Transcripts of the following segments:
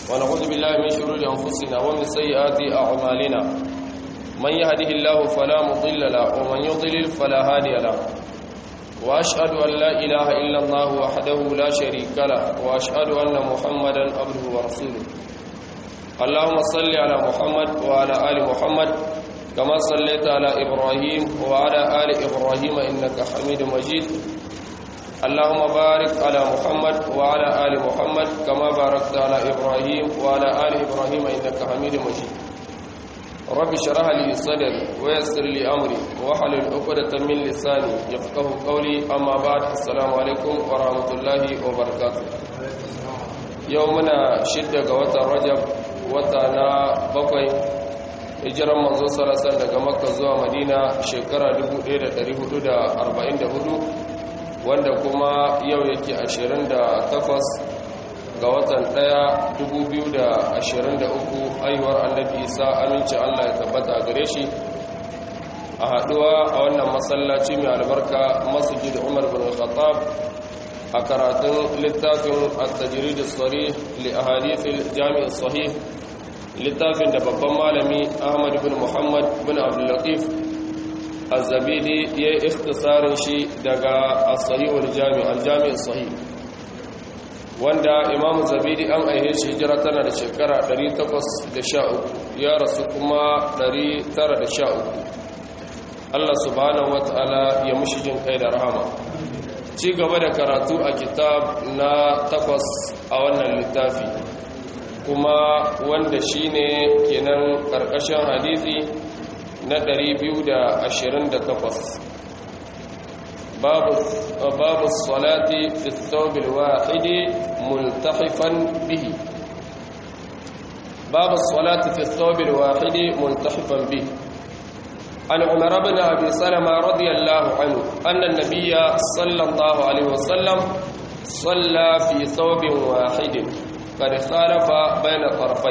ونعوذ بالله من شرور أنفسنا ومن سيئات أعمالنا من يهده الله فلا مضل له ومن يضلل فلا هادي له وأشهد أن لا إله إلا الله وحده لا شريك له وأشهد أن محمدا عبده ورسوله اللهم صل على محمد وعلى آل محمد كما صليت على إبراهيم وعلى آل إبراهيم إنك حميد مجيد اللهم بارك على محمد وعلى آل محمد كما باركت على إبراهيم وعلى آل إبراهيم إنك حميد مجيد رب اشرح لي صدري ويسر لي أمري واحلل عقدة من لساني يفقهوا قولي أما بعد السلام عليكم ورحمة الله وبركاته يومنا شدة وتر رجب وتنا بقي hijiran manzo sallallahu daga makka zuwa madina shekara 1444 wanda kuma yau yake 28 ga watan 1 2023 aiwar annabi isa aminci Allah ya tabbata gare shi a haduwa a wannan masallaci mai albarka masjid Umar bin Khattab a karatun littafin at-tajrid as-sarih li ahadith al-jami' as-sahih littafin da babban malami Ahmad bin Muhammad bin Abdul Latif Az-Zabidi ya yi ikhtisarin shi daga as-Sahih al-Jami' al-Jami' as-Sahih wanda Imam Zabidi an aihe shi hijira tana da shekara 813 ya rasu kuma 913 Allah subhanahu wataala ya mushi jin kai da rahama ci gaba da karatu a kitab na 8 a wannan littafi kuma wanda shine kenan karkashin hadisi na 228 babu salati fi thawb al-wahid multahifan bihi babu salati fi thawb al-wahid multahifan bihi عن عمر بن أبي سلمة رضي الله عنه أن النبي صلى الله عليه وسلم صلى في ثوب واحد قد خالف بين طرفي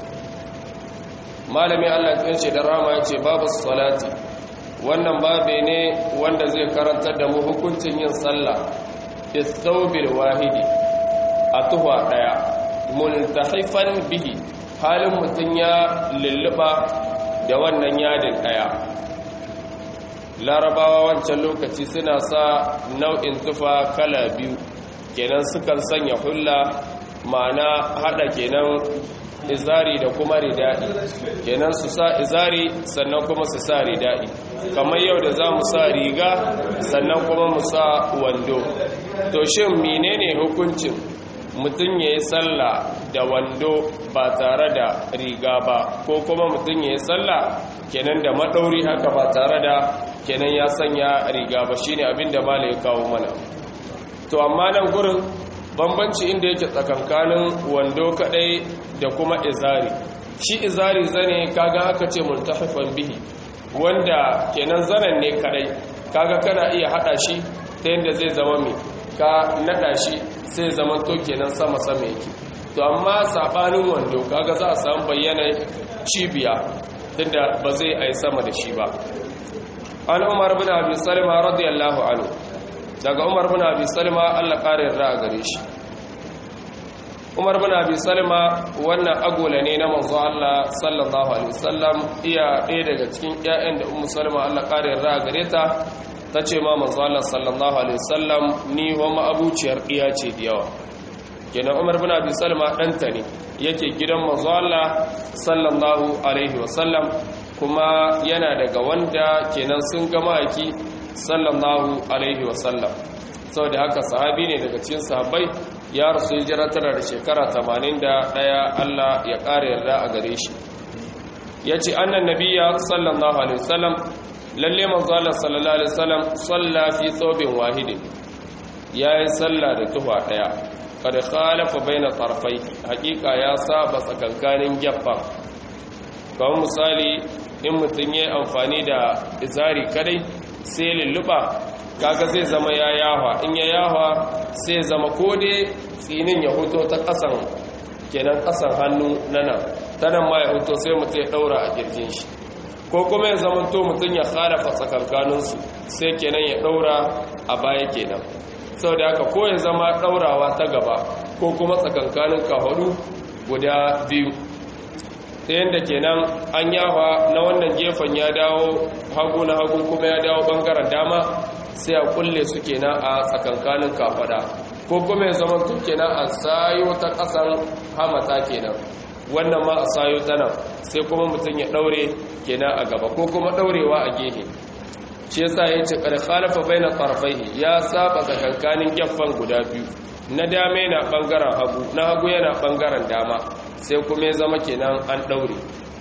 malami Allah ya ce da rama yace babu salati wannan babe ne wanda zai karantar da mu hukuncin yin sallah fi thawbil wahidi a tuwa daya multahifan bihi halin mutun ya lulluba da wannan yadin daya larabawa wancan lokaci suna sa nau'in tufa kala biyu kenan sukan sanya hulla ma'ana hada kenan izari da kuma ridai kenan su sa izari sannan kuma su sa ridai kamar yau da zamu sa riga sannan kuma mu sa wando to shin menene hukuncin mutun yayi sallah da wando ba tare da riga ba ko kuma mutun yayi sallah kenan da madauri haka ba tare da kenan ya sanya riga ba shine abinda malai ya kawo mana to amma nan gurin bambanci inda yake tsakankanin wando kadai da kuma izari shi izari zane kaga aka ce multahifan bihi wanda kenan zanen ne kadai kaga kana iya hada shi ta yanda zai zama mai ka nada shi sai zama to kenan sama sama yake to amma sabanin wando kaga za a samu bayyana cibiya tunda ba zai ai sama da shi ba an Umar bin Abi Salma radiyallahu anhu daga Umar bin Abi Salma Allah kare yarda gare shi Umar bin Abi Salma wannan agola ne na manzo Allah sallallahu alaihi wasallam iya ɗaya daga cikin ƴaƴan da Ummu Salma Allah kare yarda gare ta tace ma manzo Allah sallallahu alaihi wasallam ni wa ma'abuciyar iya ce da yawa kenan Umar bin Abi Salma ɗanta ne yake gidan manzo Allah sallallahu alaihi wasallam kuma yana daga wanda kenan sun ga maki sallallahu alaihi wasallam saboda haka sahabi ne daga cikin sahabbai ya rasu hijira tana da shekara 81 Allah ya ƙara yarda a gare shi yace annan nabiyya sallallahu alaihi wasallam lalle manzo Allah sallallahu alaihi wasallam salla fi thawbin wahidin yayi salla da tufa daya kad khalafa baina tarfai hakika ya saba tsakankanin geffa kamar misali in mutun yayi amfani da izari kadai sai lulluba kaga zai zama ya yawa in ya yawa sai zama kode tsinin ya hoto ta kasan kenan kasan hannu nan tanan ma ya hoto sai mutum ya daura a kirjin shi ko kuma ya zama to mutum ya khalafa tsakankanin su sai kenan ya daura a baya kenan saboda haka ko ya zama daurawa ta gaba ko kuma tsakankanin kafaɗu guda biyu ta yadda kenan an yawa na wannan gefen ya dawo hagu na hagu kuma ya dawo bangaren dama sai a kulle su kenan a tsakankanin kafada ko kuma ya zama tun kenan a sayo ta kasan hamata kenan wannan ma a sayo ta nan sai kuma mutum ya daure kenan a gaba ko kuma daurewa a gehe shi yasa ya ce khalafa baina tarfaihi ya saba tsakankanin gefen guda biyu na dama yana bangaren hagu na hagu yana bangaren dama sai kuma ya zama kenan an daure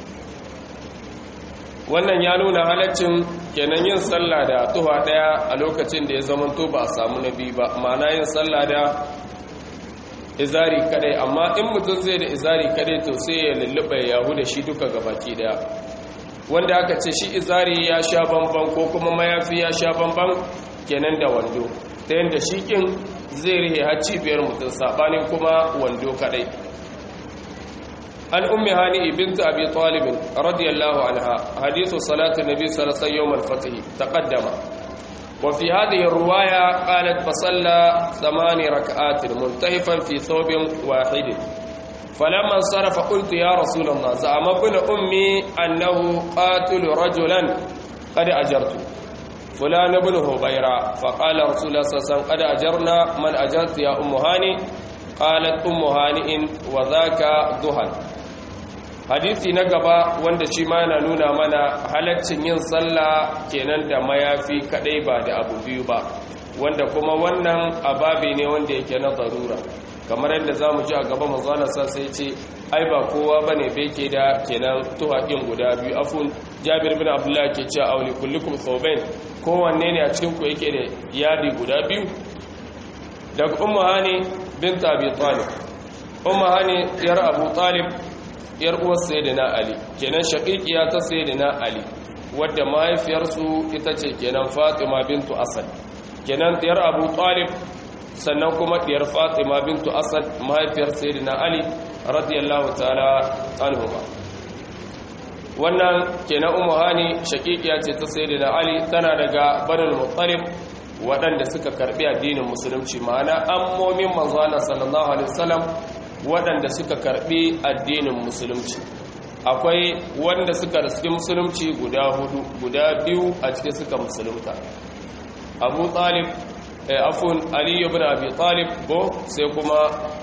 wannan ya nuna halaccin kenan yin sallah da tuha daya a lokacin da ya zama to ba a samu nabi ba ma'ana yin sallah da izari kadai amma in mutum zai da izari kadai to sai ya lullube yahu da shi duka gabaki daya wanda aka ce shi izari ya sha bamban ko kuma mayafi ya sha bamban kenan da wando ta yadda shi kin zai rihe har cibiyar mutum sabanin kuma wando kadai an ummi hani bint abi talib radiyallahu anha hadithu salatu nabi sallallahu alaihi wasallam al-fath taqaddama wa fi hadhihi ar-riwaya qalat fa salla 8 rak'at multahifan fi thawbin wahid falamma sarafa qultu ya rasul allah za'ama ibn ummi annahu qatil rajulan qad ajartu فلان ابن هبيرة فقال رسول الله صلى الله عليه وسلم قد أجرنا من أجرت يا أم هاني قالت أم هانئ وذاك ذهل hadisi na gaba wanda shi ma yana nuna mana halaccin yin sallah kenan da mayafi kadai ba da abu biyu ba wanda kuma wannan ababe ne wanda yake na zarura kamar yadda zamu ji a gaba manzo Allah sai ce ai ba kowa bane bai ke da kenan tuhaƙin guda biyu afun Jabir bin Abdullah ke cewa auli kullukum thawbain kowanne ne a cikin ku yake da yadi guda biyu daga ummu hani bint abi talib ummu hani yar abu talib yar uwar sayyidina ali kenan shaqiqiya ta sayyidina ali wadda mahaifiyarsu ita ce kenan fatima bintu asad kenan yar abu talib sannan kuma diyar fatima bintu asad mahaifiyar sayyidina ali radiyallahu ta'ala anhuma wannan kenan ummu hani shaqiqiya ce ta sayyidina ali tana daga banul muttalib waɗanda suka karbi addinin musulunci ma'ana ammomin manzo Allah sallallahu alaihi wasallam waɗanda suka karbi addinin musulunci akwai wanda suka riski musulunci guda hudu guda biyu a cikin suka musulunta abu talib afun ali ibn abi talib ko sai kuma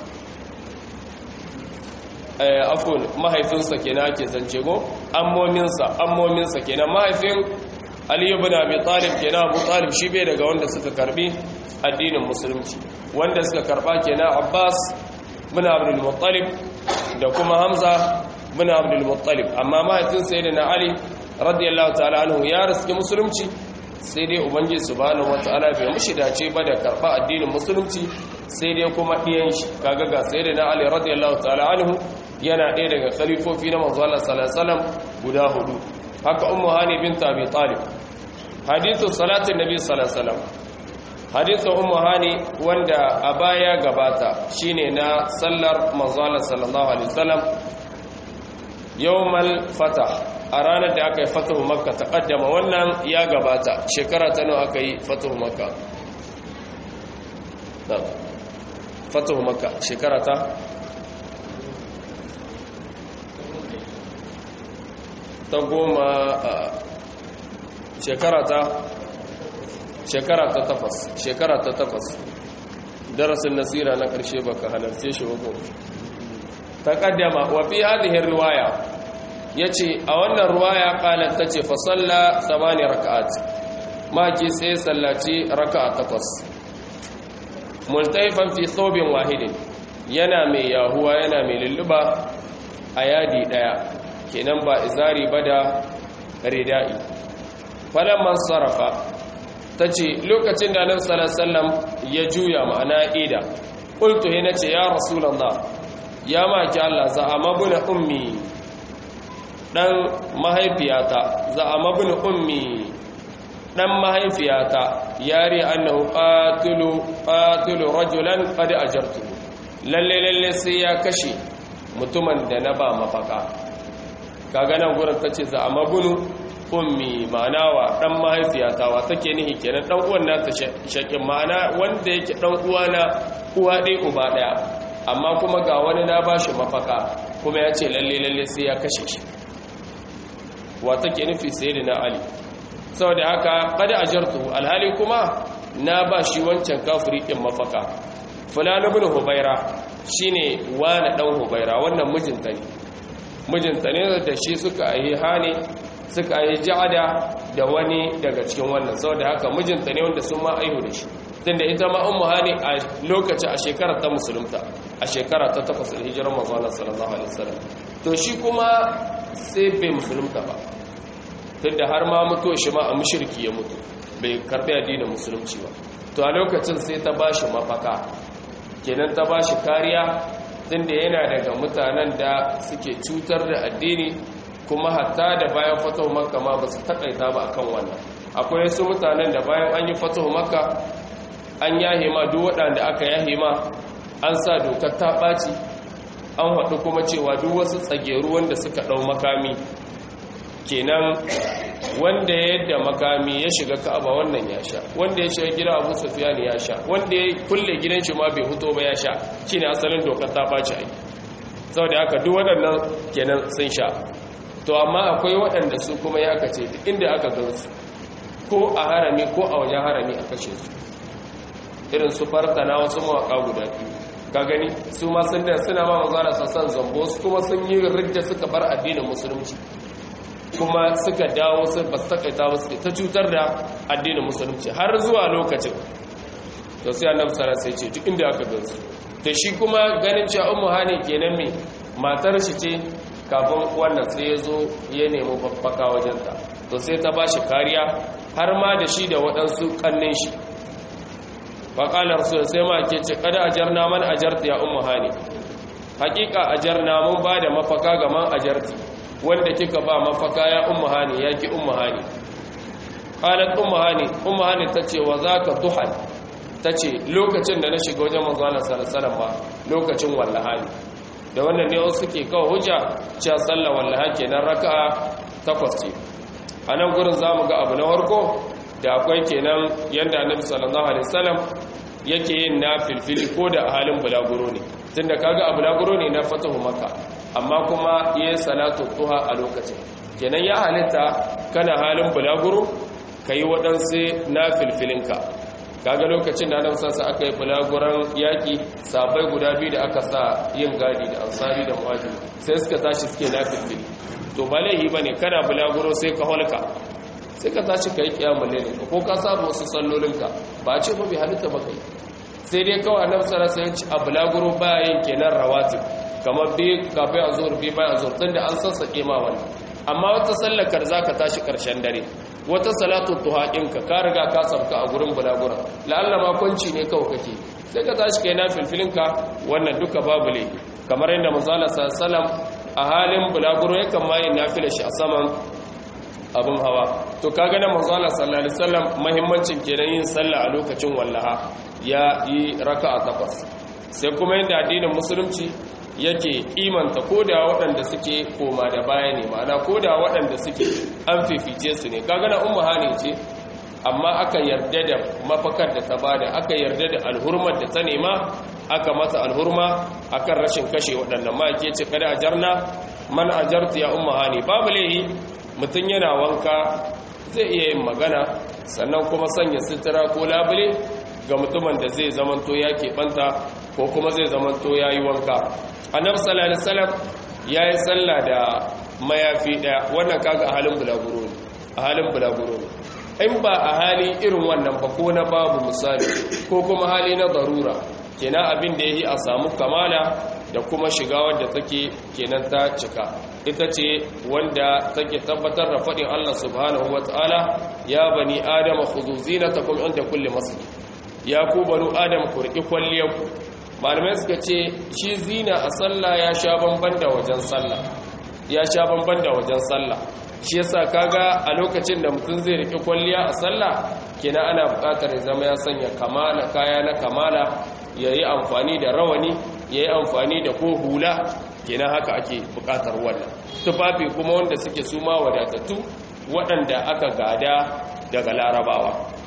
afun mahaifinsa kenan ake zance go ammominsa kenan mahaifin ali ibn abi talib kenan abu talib shi bai daga wanda suka karbi addinin musulunci wanda suka karba kenan abbas bin abdul muttalib da kuma hamza bin abdul muttalib amma mahaifin sayyidina ali radiyallahu ta'ala anhu ya riski musulunci sai dai ubangiji subhanahu wataala bai mushi dace ba da karba addinin musulunci sai dai kuma diyan shi kaga ga sayyidina ali radiyallahu ta'ala anhu yana ɗaya daga khalifofi na manzo Allah sallallahu alaihi wasallam guda hudu haka ummu hani bint abi talib hadithu salatin nabi sallallahu alaihi wasallam hadithu ummu hani wanda a baya gabata shine na sallar manzo Allah sallallahu alaihi wasallam yawmal fatah a ranar da aka yi fatahu makka taqaddama wannan ya gabata shekara ta nawa aka yi fatahu makka fatahu makka shekara ta goma shekara ta takwas darasin nasira na ƙarshe baka halarce shi ba taqaddama wa fi hadhihi riwaya yace a wannan riwaya qalat tace fa salla 8 rak'at maki sai sallaci raka'a 8 multaifan fi thawbin wahidin yana mai yahuwa yana mai lulluba a yadi daya kenan ba izari ba da ridai falamman sarafa tace lokacin da Annabi sallallahu alaihi wasallam ya juya ma'ana ida qultu hina ce ya rasulullah ya maki Allah za'ama bin ummi dan mahaifiyata za'ama bin ummi dan mahaifiyata yari annahu qatilu rajulan qad ajartu lalle sai ya kashe mutumin da na ba mafaka kaga nan gurin tace za'ama bin ummi ma'ana wa dan mahaifiyata wa take nihi kenan dan uwan nata shakin ma'ana wanda yake dan uwa na uwa dai uba daya amma kuma ga wani na bashi mafaka kuma ya ce lalle sai ya kashe shi wata ke nufi sayyidina Ali saboda haka kada ajartu alhali kuma na ba shi wancan kafiri din mafaka fulan ibn hubaira shine wani dan hubaira wannan mijinta ne da shi suka yi hani suka yi ja'ada da wani daga cikin wannan saboda haka mijinta ne wanda sun ma aihu da shi tunda ita ma ummu hani a lokacin a shekarar ta musulunta a shekara ta 8 hijirar manzon sallallahu alaihi wasallam to shi kuma sai bai musulunta ba tunda har ma mutu shi ma a mushriki ya mutu bai karbi addinin musulunci ba to a lokacin sai ta bashi mafaka kenan ta bashi kariya tunda yana daga mutanen da suke cutar da addini kuma hatta da bayan fatahu makka ma ba su takaita ba akan wannan akwai su mutanen da bayan an yi fatahu makka an yahe ma duk waɗanda aka yahe ma an sa dokar ta ɓaci an haɗu kuma cewa duk wasu tsageru wanda suka ɗau makami kenan wanda ya yadda makami ya shiga ka'aba wannan ya sha wanda ya shiga gida abu sufyan ya sha wanda ya kulle gidan shi ma bai huto ba ya sha shine asalin dokar ta ɓaci ai saboda haka duk waɗannan kenan sun sha to amma akwai waɗanda su kuma ya kace inda aka gansu ko a harami ko a wajen harami a kashe su irin su fartana wasu mawaka guda biyu ka gani su ma sun da suna ma mazara sassan zambo su kuma sun yi ridda suka bar addinin musulunci kuma suka dawo su ba su takaita ba su ta cutar da addinin musulunci har zuwa lokacin to sai annabi sallallahu alaihi wasallam sai ce duk inda aka gansu to shi kuma ganin cewa ummu hani kenan me matar shi ce kafin wannan sai ya zo ya nemi babbaka wajenta to sai ta ba shi kariya har ma da shi da waɗansu ƙannin shi faƙalar su sai ma ke ce kada ajarna man ajarta ya ummu hani haƙiƙa ajarna mun ba da mafaka ga man ajarti wanda kika ba mafaka ya ummu hani ya ki ummu hani qalat ummu hani tace wa zaka duhan tace lokacin da na shiga wajen manzo Allah sallallahu alaihi wasallam ba lokacin wallahi da wannan ne wasu ke kawo hujja cewa sallar wallaha kenan raka'a 8 ce a nan gurin zamu ga abu na farko da akwai kenan yanda annabi sallallahu alaihi wasallam yake yin nafilfili ko da a halin bulaguro ne tunda kaga a bulaguro ne na fatahu makka amma kuma yayin salatu duha a lokacin kenan ya halitta kana halin bulaguro kai wadansu nafilfilinka kaga lokacin da annabi sallallahu aka yi bulaguran yaki sabai guda biyu da aka sa yin gadi da ansari da muhajiri sai suka tashi suke nafilfili to ba laihi bane kana bulaguro sai ka holka sai ka tashi kai kiyamul layl ko ka saba wasu sallolinka ba ce ba bi halitta ba kai sai dai kawai annabi sallallahu alaihi wasallam a bulaguro bayan kenan rawatib kamar bi kafin azhur bi bayan azhur tunda an sassake ma wannan amma wata sallakar zaka tashi karshen dare wata salatu duha ɗinka ka riga ka sabka a gurin bulagura la'alla ma kwanci ne kawai kake sai ka tashi kai na filfilinka wannan duka babu ne kamar yadda manzala sallam a halin bulaguro yakan ma yin nafila shi a saman abin hawa to kaga na manzala sallallahu alaihi wasallam muhimmancin kenan yin sallah a lokacin wallaha ya yi raka'a 8 sai kuma yadda addinin musulunci yake imanta koda waɗanda suke koma da baya ne ma'ana koda waɗanda suke an fifice su ne kaga na ummu hani ce amma aka yarda da mafakar da ta bada aka yarda da alhurmar da ta nema aka mata alhurma akan rashin kashe waɗannan ma ke ce kada ajarna man ajartu ya ummu hani babu laihi mutum yana wanka zai iya yin magana sannan kuma sanya sutura ko labule ga mutumin da zai zamanto ya keɓanta ko kuma zai zamanto ya yi wanka annabi sallallahu alaihi wasallam yayi sallah da mayafi daya wannan kaga a halin bulaguro ne a halin bulaguro ne in ba a hali irin wannan ba ko na babu misali ko kuma hali na darura kenan abin da yayi a samu kamala da kuma shiga wanda take kenan ta cika ita ce wanda take tabbatar da fadin Allah subhanahu wataala ya bani adama khuzu zinatakum inda kulli masjid ya ku banu adam ku riki kwalliyanku malamai suka ce shi zina a sallah ya sha bamban da wajen sallah shi yasa kaga a lokacin da mutum zai rike kwalliya a sallah kenan ana buƙatar ya zama ya sanya kamala kaya na kamala yayi amfani da rawani yayi amfani da ko hula kenan haka ake buƙatar wannan tufafi kuma wanda suke suma wadatattu waɗanda aka gada daga larabawa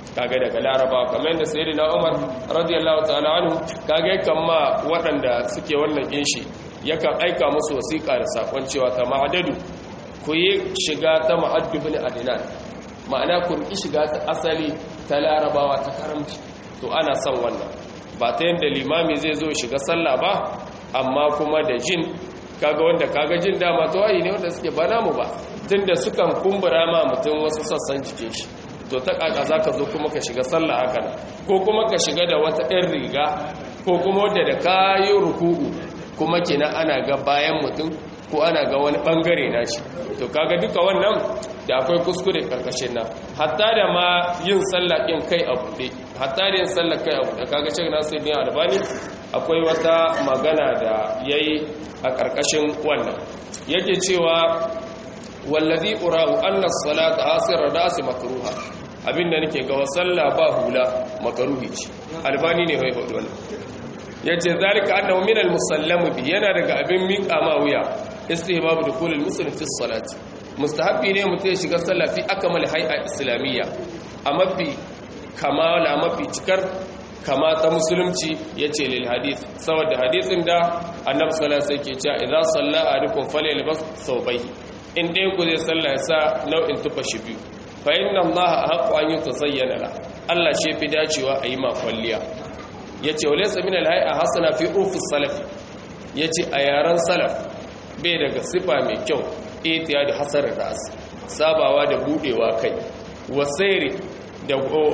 kaga daga laraba kamar yadda sayyidina Umar radiyallahu ta'ala anhu kaga yakan ma waɗanda suke wannan kinshi yakan aika musu wasiƙa da sakon cewa ta ma'adadu ku yi shiga ta ma'addu bin adnan ma'ana ku yi shiga ta asali ta larabawa ta karamci to ana son wannan ba ta yadda limami zai zo shiga sallah ba amma kuma da jin kaga wanda kaga jin dama to ayi ne wanda suke ba namu ba tunda sukan kumbura ma mutum wasu sassan jikin shi to ta kaka zaka zo kuma ka shiga sallah haka nan ko kuma ka shiga da wata ɗan riga ko kuma wadda da kayi ruku'u kuma kenan ana ga bayan mutum ko ana ga wani bangare nashi to kaga duka wannan da akwai kuskure karkashin nan hatta da ma yin sallah din kai a bude hatta da yin sallah kai a bude kaga cewa Nasiruddin Albani akwai wata magana da yayi a karkashin wannan yake cewa wallazi qura'u anna as-salata asira dasi makruha abinda nake ga sallah ba hula makruhi ce Albani ne mai faɗi wannan yace zalika annahu min al-musallam bi yana daga abin miƙa ma wuya istihbab dukul al-muslim fi as-salati mustahabbi ne mutum ya shiga sallah fi akmal hay'a islamiyya a mafi kamala mafi cikar kama ta musulunci yace lil hadith saboda hadisin da annabi sallallahu alaihi wasallam yake cewa idza salla ahadukum falyalbas thawbayhi in dai ku zai sallah ya sa nau'in tufa shi biyu fa inna allaha haqqu an yutazayyana la Allah shi fi dacewa a yi ma kwalliya yace walaysa min al-hay'a hasana fi urfi salaf yace a yaran salaf bai daga sifa mai kyau itiya da hasar ras sabawa da budewa kai wasairi da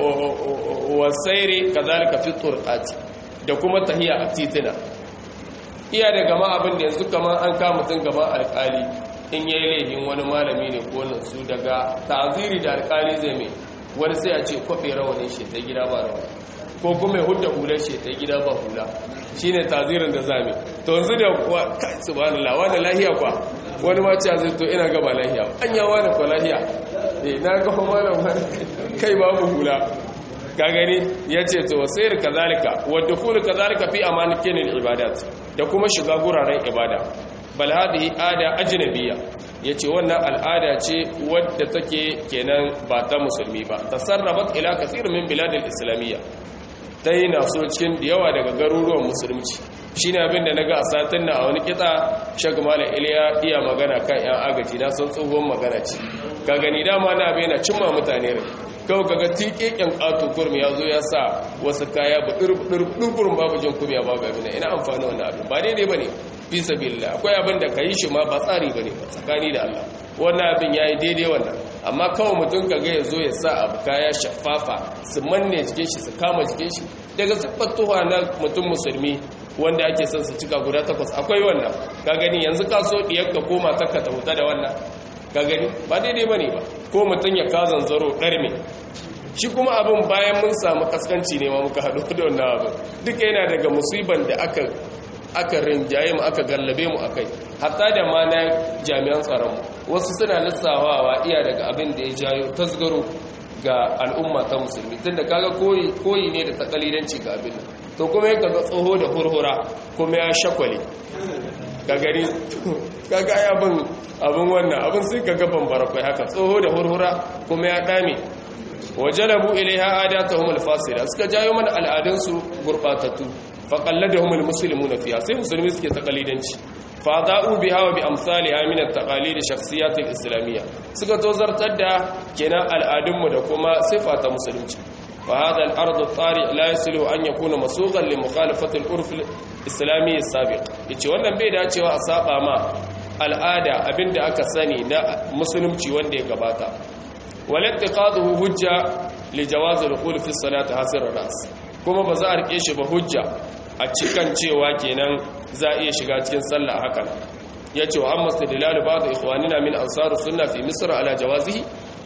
wasairi kazalika fi turqati da kuma tahiya a titina iya daga ma abin da yanzu kamar an kama mutun gaban alƙali in yayi laifin wani malami ne ko nan su daga ta'ziri da alƙali zai mai wani sai a ce kwabe rawanin shi ta gida ba rawani ko kuma ya hudda hular shi ta gida ba hula shine tazirin da zame to yanzu da kai subhanallah wani lahiya kwa wani ma ce zai to ina gaba lahiya an yawa da kwa lahiya na ga malam kai babu hula ka gani yace to sayar kazalika wa dukhul kazalika fi amanikin al-ibadat da kuma shiga guraren ibada bal hadhihi ada ajnabiyya yace wannan al'ada ce wadda take kenan ba ta musulmi ba tasarrabat ila kathir min bilad al-islamiyya dai na so cikin da yawa daga garuruwan musulunci shine abin da naga a satin na a wani kitsa Sheikh Malam Iliya iya magana kan yan agaji na san tsohon magana ce ka gani dama na bai na cimma mutane rai kawai kaga tiƙeƙen ƙato kurmi ya zo ya sa wasu kaya buɗurbuɗurbuɗurbuɗurun babu jin kumiya babu abin ina amfani wannan abin ba daidai ba ne fi sabilillah akwai abin da ka yi shi ma ba tsari ba ne ba tsakani da Allah wannan abin ya yi daidai wannan amma kawai mutum kaga ya zo ya sa abu kaya shafafa su manne jikin shi su kama jikin shi daga siffar tuha na mutum musulmi wanda ake son su cika guda 8 akwai wannan ka gani yanzu ka so diyar ka koma takka ta huta da wannan ka gani ba daidai bane ba ko mutum ya kazan zaro ɗarme shi kuma abin bayan mun samu kaskanci ne ma muka haɗu da wannan abin duka yana daga musiban da aka rinjaye mu aka gallabe mu akai hatta da ma na jami'an tsaron mu wasu suna lissawawa iya daga abin da ya jayo tasgaro ga al'umma ta musulmi tunda kaga koyi ne da takalidanci ga abin to kuma yake ga tsoho da hurhura kuma ya shakwale ka gari kaga abin wannan abin sai kaga bambara kai haka tsoho da hurhura kuma ya dame wajalabu ilaiha adatuhum alfasida suka jayo mana al'adun su gurbatattu fa qalladahum almuslimuna fiha sai musulmi suke takalidanci fa da'u biha wa bi amsalha min at-taqalid shakhsiyat al-islamiyya suka tozartar da kenan al'adun mu da kuma sifata musulunci fa hada al-ard at-tari' la yasilu an yakuna masuqan li mukhalafati al-urf al-islami as-sabiq yace wannan bai dacewa a saba ma al'ada abinda aka sani na musulunci wanda ya gabata walattiqaduhu hujja li jawaz al-dukhul fi as-salati hasir ar-ras kuma ba za a rike shi ba hujja a cikin cewa kenan za a iya shiga cikin sallah hakan yace wa amma istidlal ba'd ikhwanina min ansar sunna fi misr ala jawazihi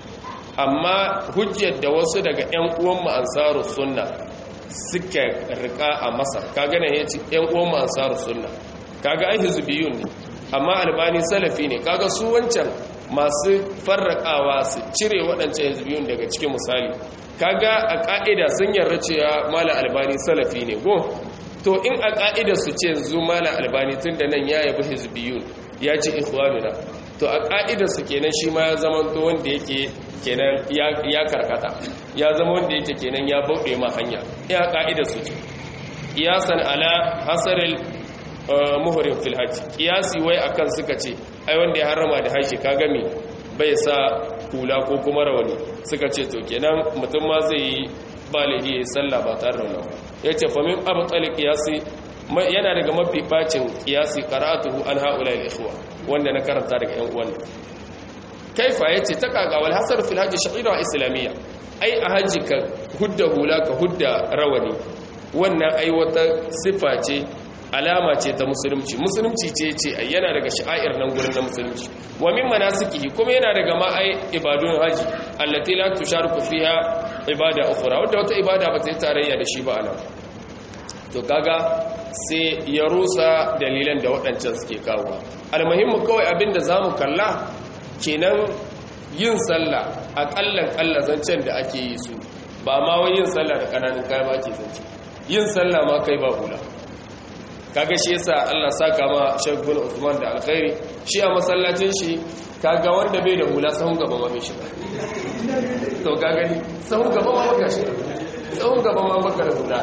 amma hujjar da wasu daga ƴan uwan mu ansarus sunna suka rika a masar kaga ne yace ƴan uwan mu ansarus sunna kaga ai hizbiyun ne amma albani salafi ne kaga su wancan masu farrakawa su cire waɗancan hizbiyun daga cikin misali kaga a ƙa'ida sun yarda cewa mala albani salafi ne go to in a ƙa'ida su ce yanzu mala albani tun da nan ya yabi hizbiyun ya ce ikhwanuna to a ƙa'ida su kenan shi ma ya zama to wanda yake kenan ya karkata ya zama wanda yake kenan ya bauɗe ma hanya ya ka'ida su ce qiyasan ala hasaril muhrim fil hajj qiyasi wai akan suka ce ai wanda ya harama da haji kaga me bai sa hula ko kuma rawani suka ce to kenan mutum ma zai yi balihi ya sallah ba tare da wannan yace fa min abtal qiyasi yana daga mafi bacin qiyasi qara'atuhu an haula al ikhwa wanda na karanta daga yan uwan kaifa yace ta kaga wal hasar fil hajj sha'ira islamiyya ai a haji ka hudda hula ka hudda rawani wannan ai wata sifa ce alama ce ta musulunci ce yana daga sha'air nan gurin na musulunci wa min manasikihi kuma yana daga ma ai ibadun haji allati la tusharku fiha ibada ukhra wanda wata ibada ba ta yi tarayya da shi ba anan to kaga sai ya rusa dalilan da waɗancan suke kawo almuhimmu kawai abinda zamu kalla kenan yin sallah akallan zancen da ake yi su ba ma wai yin sallah da kananan kaya ba ake zance yin sallah ma kai ba hula kaga shi yasa Allah saka ma Sheikh bin Uthman da alkhairi shi a masallacin shi kaga wanda bai da hula sahun gaba ma bai shiga to kaga ni sahun gaba ma baka shiga sahun gaba ma baka da hula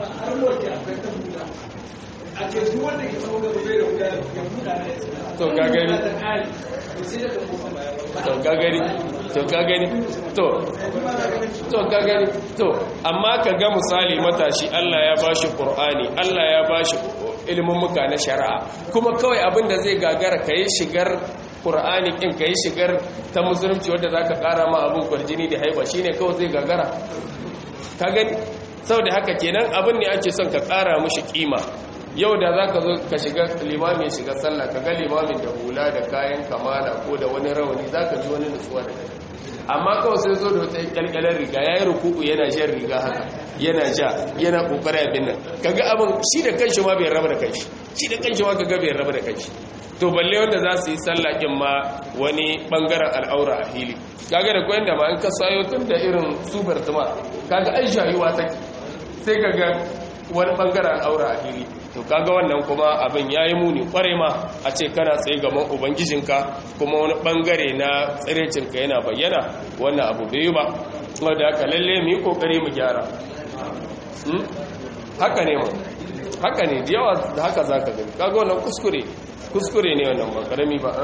to kaga ni to amma ka ga misali matashi Allah ya bashi Qur'ani Allah ya bashi ilimin muka na shari'a kuma kawai abinda zai gagara kai shigar Qur'ani kin kai shigar ta musulunci wanda zaka kara ma abun kwarjini da haiba shine kawai zai gagara ka gani saboda haka kenan abin ne ake son ka kara mushi kima yau da za ka zo ka shiga limamin shiga sallah ka ga limamin da hula da kayan kamala ko da wani rauni za ka ji wani nutsuwa da kai amma kawai sai zo da wata kyalkyalar riga ya yi rukuku yana shan riga haka yana ja yana kokari abin nan kaga abin shi da kanshi ma bai raba da kanshi shi da kanshi ma kaga bai raba da kanshi to balle wanda za su yi sallah kin ma wani bangaren al'aura a hili kaga da koyan da ma in ka sayo tun da irin super tuma kaga ai jayuwa take sai kaga wani bangaren al'aura a hili to kaga wannan kuma abin yayi muni kware ma a ce kana tsaye gaban ubangijinka kuma wani bangare na tsirecinka yana bayyana wannan abu bai ba wanda haka lalle mu yi kokari mu gyara haka ne ma haka ne da yawa da haka zaka gani kaga wannan kuskure ne wannan ba karami ba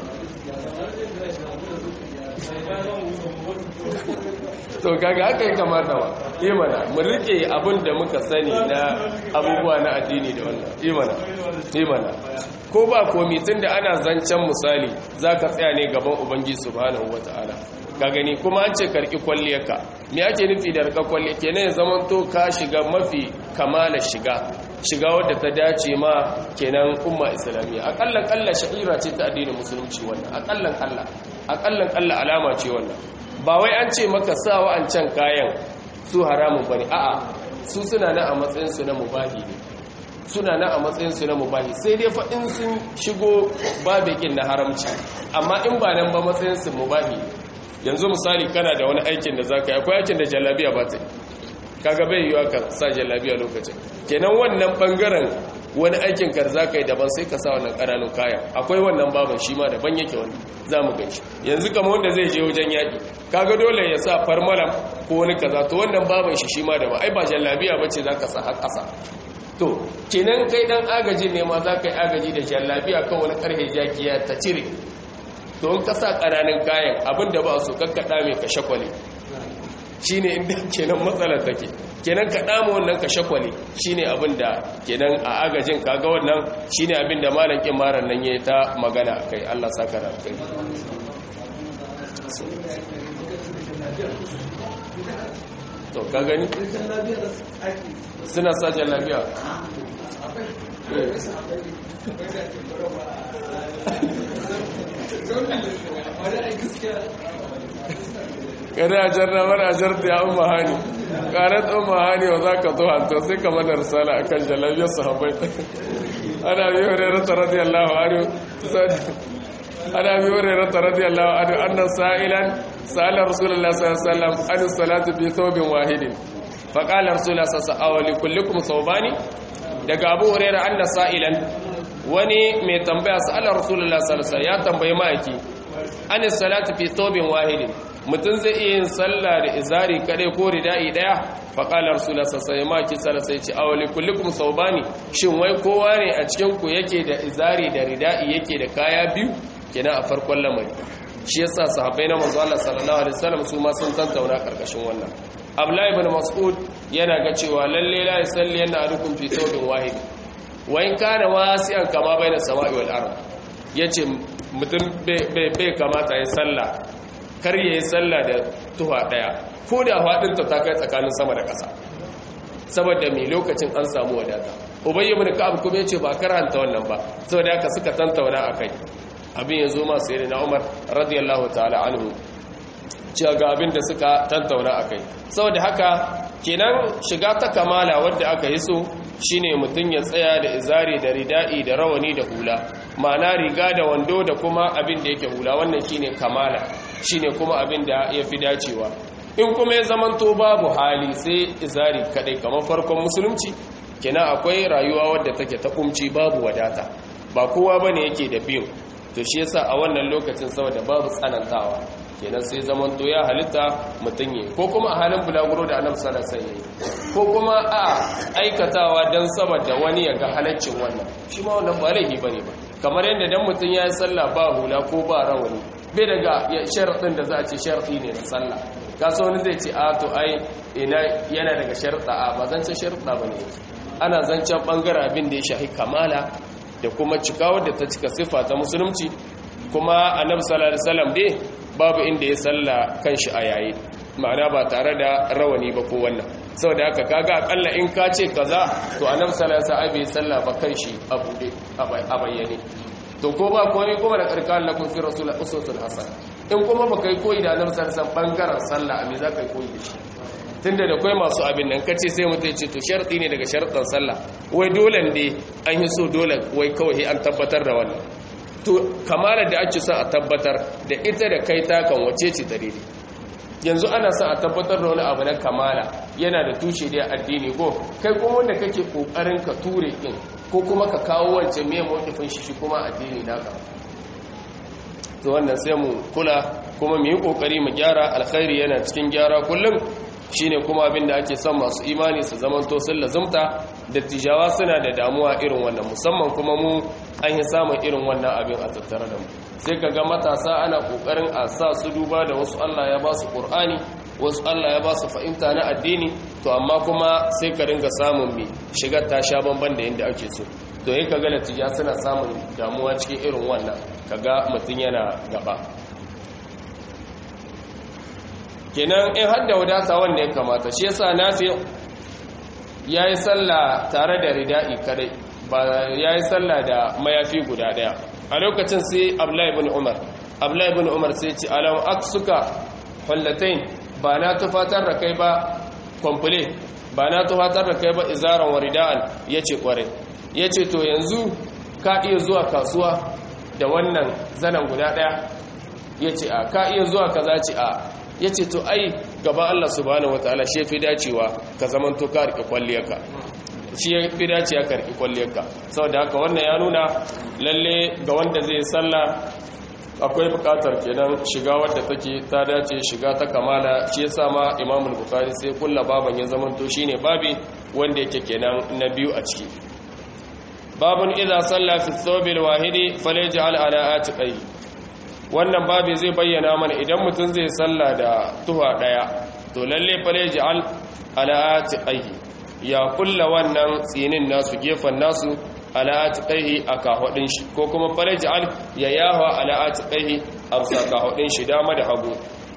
to kaga haka ya kamata ba imana mu rike abin da muka sani na abubuwa na addini da wannan imana ko ba komi tunda ana zancen misali zaka tsaya ne gaban ubangiji subhanahu wataala ka gani kuma an ce karki kwalliyarka me ake nufi da rika kwalli kenan ya zaman to ka shiga mafi kamala shiga wadda ta dace ma kenan umma islamiyya akallan sha'ira ce ta addinin musulunci wannan akallan alama ce wannan ba wai an ce maka sa wa'ancan kayan su haramun bane a'a su suna na a matsayin su na mubahi ne suna na a matsayin su na mubahi sai dai fa in sun shigo babikin na haramci amma in ba nan ba matsayin su mubahi yanzu misali kana da wani aikin da zaka yi akwai aikin da jallabiya ba ta kaga bai yiwa ka sa jallabiya lokacin kenan wannan bangaren wani aikin kar zaka yi daban sai ka sa wannan ƙananun kaya akwai wannan baban shi ma daban yake wani zamu ganshi yanzu kamar wanda zai je wajen yaki kaga dole ya sa farmalam ko wani kaza to wannan baban shi ma daban ai ba jallabiya bace zaka sa har ƙasa to kenan kai dan agaji ne ma zaka yi agaji da jallabiya kan wani karhe jakiya ta cire to in ka sa ƙananan kayan abinda ba su kakkaɗa mai ka shakwale shi ne inda kenan matsalar take kenan ka ɗama wannan ka shakwale shi ne abinda kenan a agajin kaga wannan shi ne abinda malam ƙimarar nan ya yi ta magana a kai Allah saka da kai to ka gani suna sa jallabiya kada a jarra wani a jarta ya umma hani ƙarar umma hani wa za ka zo hantar sai ka mana risala a kan jalabiyar sahabai ana biyu ne rata radiyallahu anhu annan sa'ilan sa'alar rasulullah sallallahu alaihi salatu bi thawbin wahidin faqala rasulullah sallallahu alaihi kullukum thawbani daga abu hurairah anna sa'ilan wani mai tambaya sa'alar rasulullah sallallahu alaihi ya tambayi ma'aiki anis salatu fi thawbin wahidin mutum zai iya yin sallah da izari kadai ko rida'i daya fa qala rasulullah sallallahu alaihi wasallam sai ce awli kullukum thawbani shin wai kowa ne a cikin ku yake da izari da rida'i yake da kaya biyu kenan a farkon lamari shi yasa sahabbai na manzo Allah sallallahu alaihi wasallam su ma sun tantauna karkashin wannan Abdullah ibn Mas'ud yana ga cewa lalle la yusalli yana adukum fi thawbin wahid wa in kana wasi'an kama baina sama'i wal ard yace mutum bai kamata ya sallah kar yayi sallah da tuha daya ko da fadin ta kai tsakanin sama da ƙasa saboda mai lokacin an samu wadata Ubay ibn Ka'ab kuma yace ba karanta wannan ba saboda haka suka tantauna akai abin yazo ma sayyidina Umar radiyallahu ta'ala anhu cewa ga abin da suka tantauna akai saboda haka kenan shiga ta kamala wanda aka yi so shine mutun ya tsaya da izari da rida'i da rawani da hula ma'ana riga da wando da kuma abin da yake hula wannan shine kamala shine kuma abin da yafi dacewa in kuma ya zamanto babu hali sai izari kadai kamar farkon musulunci kenan akwai rayuwa wadda take ta kumci babu wadata ba kowa bane yake da biyu to shi yasa a wannan lokacin saboda babu tsanantawa kenan sai zaman to ya halitta mutun yi ko kuma a halin bulaguro da Annabi sallallahu alaihi wasallam ko kuma a aikatawa dan saboda wani ya ga halaccin wannan shi ma wannan ba laifi bane ba kamar yadda dan mutun yayi sallah ba hula ko ba rawani bai daga sharadin da za a ce sharadi ne na sallah kaso wani zai ce a to ai ina yana daga sharuɗa a ba zancen sharuɗa bane ana zancen bangaren abin da ya shahi kamala da kuma cika wadda ta cika siffa ta musulunci kuma Annabi sallallahu alaihi wasallam dai babu inda ya salla kanshi a yayi ma'ana ba tare da rawani ba ko wannan saboda haka kaga akalla in ka ce kaza to Annabi sallallahu alaihi wasallam bai salla ba kanshi a bude a bayyane to ko ba komai kuma da karkan lakum fi rasul uswatul hasana in kuma baka yi koyi da Annabi sallallahu alaihi wasallam bangaren sallah me za ka yi koyi da shi tunda da kai masu abin nan kace sai mutai ce to sharti ne daga sharuɗan sallah wai dole ne an yi so dole wai kawai an tabbatar da wannan to kamala da ake son a tabbatar da ita da kai takan wace ce ta daidai yanzu ana son a tabbatar da wani abu na kamala yana da tushe da addini ko kai kuma wanda kake kokarin ka ture din ko kuma ka kawo wancan me motsin shi kuma addini naka to wannan sai mu kula kuma mu yi kokari mu gyara alkhairi yana cikin gyara kullum shine kuma abin da ake son masu imani su zamanto sun lazumta dattijawa suna da damuwa irin wannan musamman kuma mu an yi samun irin wannan abin a tattare da mu sai kaga matasa ana kokarin a sa su duba da wasu Allah ya ba su Qur'ani wasu Allah ya ba su fahimta na addini to amma kuma sai ka dinga samun mi shigar ta sha bamban da yanda ake so to yayin kaga dattijawa suna samun damuwa cikin irin wannan kaga mutun yana gaba kenan in hadda wadata wanda ya kamata shi yasa Nafi yayi sallah tare da rida'i kadai ba yayi sallah da mayafi guda daya a lokacin sai Abdullah ibn Umar sai ce alam aksuka hullatain ba na tufatar da kai ba komple ba na tufatar da kai ba izaran wa rida'an yace kware yace to yanzu ka iya zuwa kasuwa da wannan zanan guda daya yace a ka iya zuwa kaza ce a ya ce to ai gaba Allah subhanahu wataala shi fi dacewa ka zaman to ka rike kwalliyarka shi ya fi dacewa ka rike kwalliyarka saboda haka wannan ya nuna lalle ga wanda zai salla akwai bukatar kenan shiga wadda take ta dace shiga ta kamala shi yasa ma Imam al-Bukhari sai kullu baban ya zaman to shine babi wanda yake kenan na biyu a ciki babun idza salla fi thawb al-wahidi falyaj'al ala atiqai wannan babu zai bayyana mana idan mutum zai salla da tuha daya to lalle faleji al ala'ati aihi ya kulla wannan tsinin nasu gefen nasu ala'ati aihi a kahudin shi ko kuma faleji al ya yawa ala'ati aihi a bisa kahudin shi dama da hagu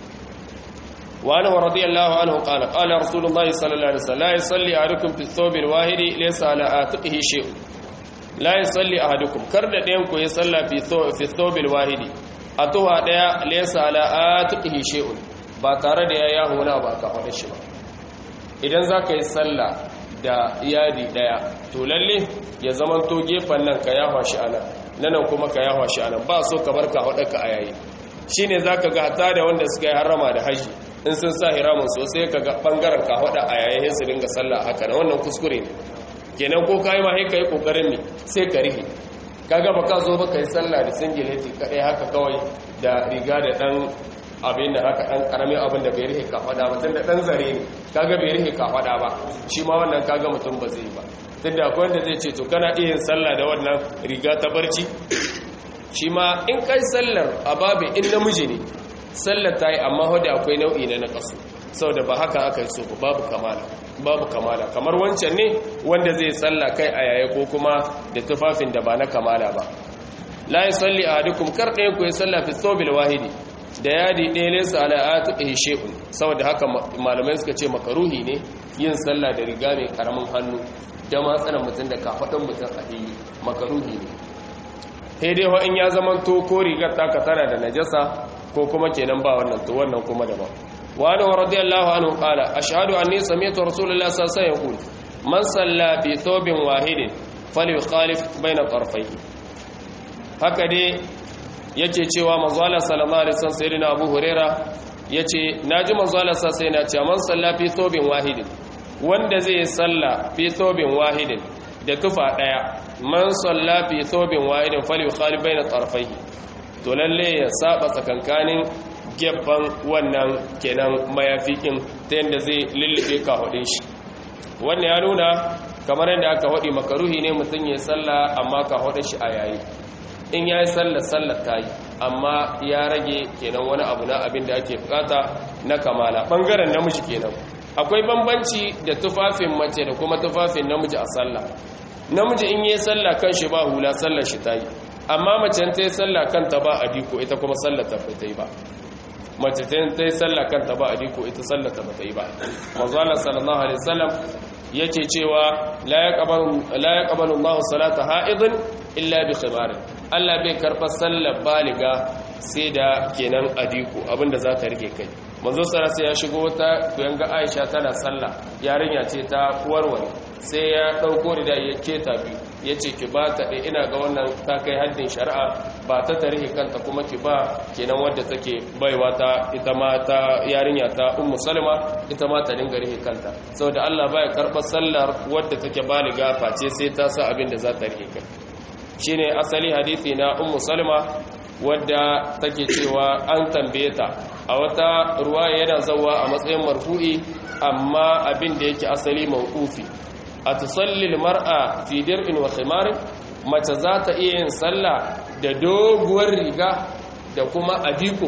wani wa radiyallahu anhu qala qala rasulullahi sallallahu alaihi wasallam la yusalli ahadukum fi thawbil wahidi laysa ala'atihi shay'un la yusalli ahadukum kar da ɗayan ku ya salla fi thawbil wahidi a tuwa ɗaya lesa ala'atuƙihi she'un ba tare da ya yahu na ba ka faɗa shi ba idan za ka yi sallah da yadi ɗaya to lalle ya zaman to gefen nan ka yawa shi anan nan kuma ka yawa shi anan ba so ka bar ka faɗa ka a yayi shi ne za ka ga hata da wanda suka yi harama da haji in sun sa hiramun sosai ka ga ɓangaren ka faɗa a yayin su dinga sallah haka na wannan kuskure ne kenan ko ka yi ma ka yi ƙoƙarin ne sai ka rihe kaga baka zo baka yi sallah da singileti kadai haka kawai da riga da dan abin da haka ɗan ƙaramin abin da bai rihe kafaɗa ba tun da ɗan zare ne kaga bai rihe kafaɗa ba shi ma wannan kaga mutum ba zai ba tun da akwai wanda zai ce to kana iya yin sallah da wannan riga ta barci shi ma in kai sallar a babu in namiji ne sallar ta yi amma wadda akwai nau'i na naƙasu sau da ba haka aka yi so babu kamala kamar wancan ne wanda zai salla kai a yaya ko kuma da tufafin da ba na kamala ba la yi salli a hadikun karɗayin ku yi salla fi tsobil wahidi da yadi ɗaya nesa ala'atu ɗaya shekun saboda haka malamai suka ce makaruhi ne yin salla da riga mai ƙaramin hannu da matsanan mutum da kafaɗin mutum a hili makaruhi ne sai dai in ya zama to ko rigar taka tana da najasa ko kuma kenan ba wannan to wannan kuma daban وعنه رضي الله عنه قال أشهد أني سمعت رسول الله صلى الله عليه وسلم يقول من صلى في ثوب واحد فليخالف بين طرفيه هكذا yake cewa manzo Allah sallallahu alaihi wasallam sayyidina Abu Huraira yace naji manzo Allah sallallahu alaihi wasallam man salla fi thawbin wahidin wanda zai salla fi thawbin wahidin da tufa daya man salla fi thawbin wahidin falyukhalif baina tarfayhi to lalle ya saba tsakankanin gefen wannan kenan mayafikin ta yadda zai lullube kahudin shi wannan ya nuna kamar yadda aka haɗi makaruhi ne mutum ya salla amma kahudin shi a yayi in ya yi sallar ta yi amma ya rage kenan wani abu na abin da ake bukata na kamala ɓangaren namiji kenan akwai bambanci da tufafin mace da kuma tufafin namiji a sallah namiji in yi sallah kan shi ba hula sallar shi ta yi amma mace ta yi sallah kanta ba a diko ita kuma sallar ta ta yi ba mace ta yi sallah kanta ba a diko ita sallar ta ta yi ba manzala sallallahu alaihi wasallam yake cewa la yaqbalu Allahu salata ha'idin illa bi khimar Allah bai karba sallar baliga sai da kenan adiko abinda za ta rike kai manzo sarasa ya shigo wata kuyanga Aisha tana sallah yarinya ce ta warware sai ya dauko da ya keta bi yace ki ba ta ina ga wannan ta kai haddin shari'a ba ta tarihi kanta kuma ki ba kenan wadda take baiwa ta ita ma ta yarinya ta ummu salma ita ma ta dinga rihi kanta saboda Allah baya karba sallar wadda take baliga face sai ta sa abin da za ta rihi kai shine asali hadisi na ummu salma wadda take cewa an tambaye ta a wata ruwaya yana zawa a matsayin marfu'i amma abin da yake asali mawqufi atusalli almar'a fi dir'in wa khimar mace za ta iya yin sallah da doguwar riga da kuma adiko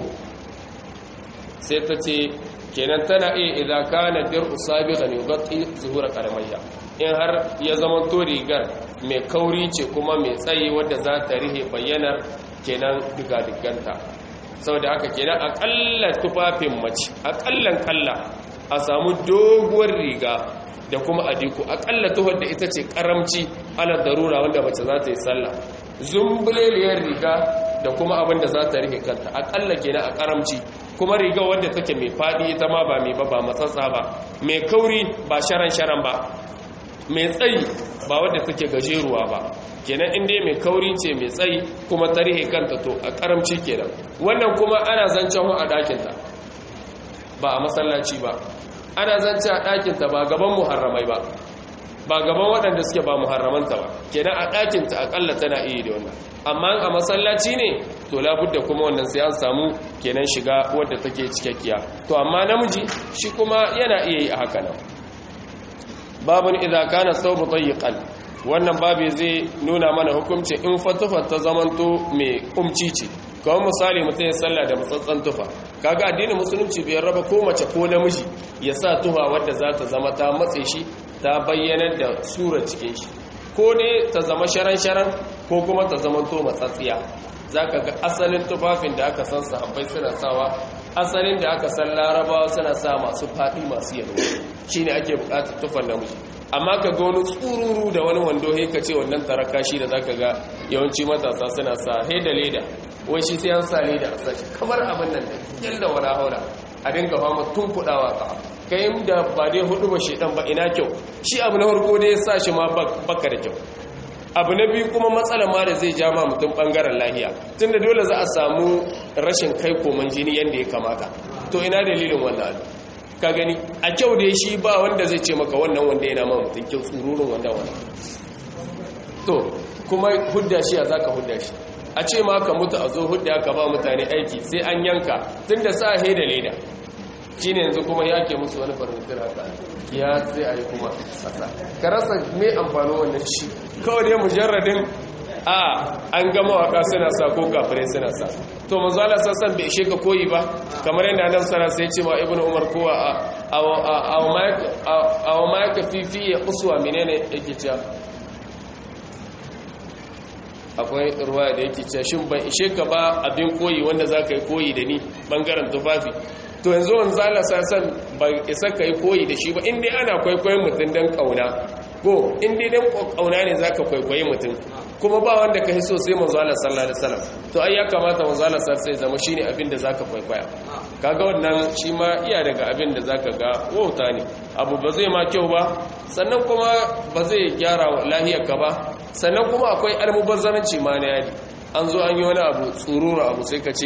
sai ta ce kenan tana iya idan kana dir'u sabiqan yughatti zuhura qadamayya in har ya zama to rigar mai kauri ce kuma mai tsayi wadda za ta rihe bayyanar kenan diga-diganta saboda haka kenan akalla tufafin mace akallan kalla a samu doguwar riga da kuma adiko akalla tuhar da ita ce karamci ala darura wanda mace za ta yi sallah zumbuleliyar riga da kuma abin da za ta rike kanta akalla kenan a karamci kuma riga wadda take mai fadi ita ma ba mai ba matsatsa ba mai kauri ba sharan ba mai tsayi ba wadda take gajeruwa ba kenan inda mai kauri ce mai tsayi kuma ta rike kanta to a karamci kenan wannan kuma ana zancen a ɗakinta ba a masallaci ba ana zance a ɗakinta ba gaban muharramai ba ba gaban waɗanda suke ba muharramanta ba kenan a ɗakinta aƙalla tana iya da wannan amma a masallaci ne to labudda kuma wannan sai an samu kenan shiga wadda take cikakkiya to amma namiji shi kuma yana iya yi a haka nan babun idza kana thawbu tayyiqan wannan babu zai nuna mana hukunci in fatufar ta zamanto mai kumci ce kawai misali mutum ya sallah da matsatsan tufa kaga addinin musulunci bai raba ko mace ko namiji ya sa tufa wadda za ta zama ta matse shi ta bayyanar da surar cikin shi ko ne ta zama sharan-sharan ko kuma ta zama to matsatsiya za ka ga asalin tufafin da aka san sahabbai suna sawa asalin da aka san larabawa suna sa masu faɗi masu yalwa shi ne ake buƙatar tufan namiji amma ka ga wani tsururu da wani wando ka ce wannan taraka shi da za ka ga yawanci matasa suna sa da leda wai shi sai an sa leda a sashi kamar abin nan da yalla wala haula a dinga fama tun kudawa ka kai da ba dai hudu ba shedan ba ina kyau shi abu na farko dai ya sa shi ma baka da kyau abu na biyu kuma matsala ma da zai ja ma mutum bangaren lahiya tunda dole za a samu rashin kai koman jini yanda ya kamata to ina dalilin wannan abu ka gani a kyau da shi ba wanda zai ce maka wannan wanda yana ma mutum kyau tsururun wanda wannan to kuma hudda shi ya zaka hudda shi a ce ma ka mutu a zo hudda ka ba mutane aiki sai an yanka tunda sa he da leda shine yanzu kuma ya ke musu wani farmitar haka ya sai a yi kuma ƙasa ka rasa mai amfani wannan shi kawai dai mujarradin an gama waka suna sa ko kafirai suna sa to manzala sassan bai ishe ka koyi ba kamar yadda nan sana sai ce ma ibnu umar kowa a ma ka fifi ya uswa menene yake cewa akwai ruwaya da yake cewa shin ban ishe ka ba abin koyi wanda za ka yi koyi da ni bangaren tufafi to yanzu manzala sassan ban isa ka yi koyi da shi ba inda ana kwaikwayon mutum don kauna ko inda don kauna ne za ka kwaikwayi mutum kuma ba wanda ka hiso sai manzo Allah sallallahu alaihi wasallam to ai ya kamata manzo Allah sai zama shine abin da zaka kwaikwaya kaga wannan shi ma iya daga abin da zaka ga wauta ne abu ba zai ma kyau ba sannan kuma ba zai gyara lahiyar ka ba sannan kuma akwai almubazzaranci ma na yadi an zo an yi wani abu tsurura abu sai ka ce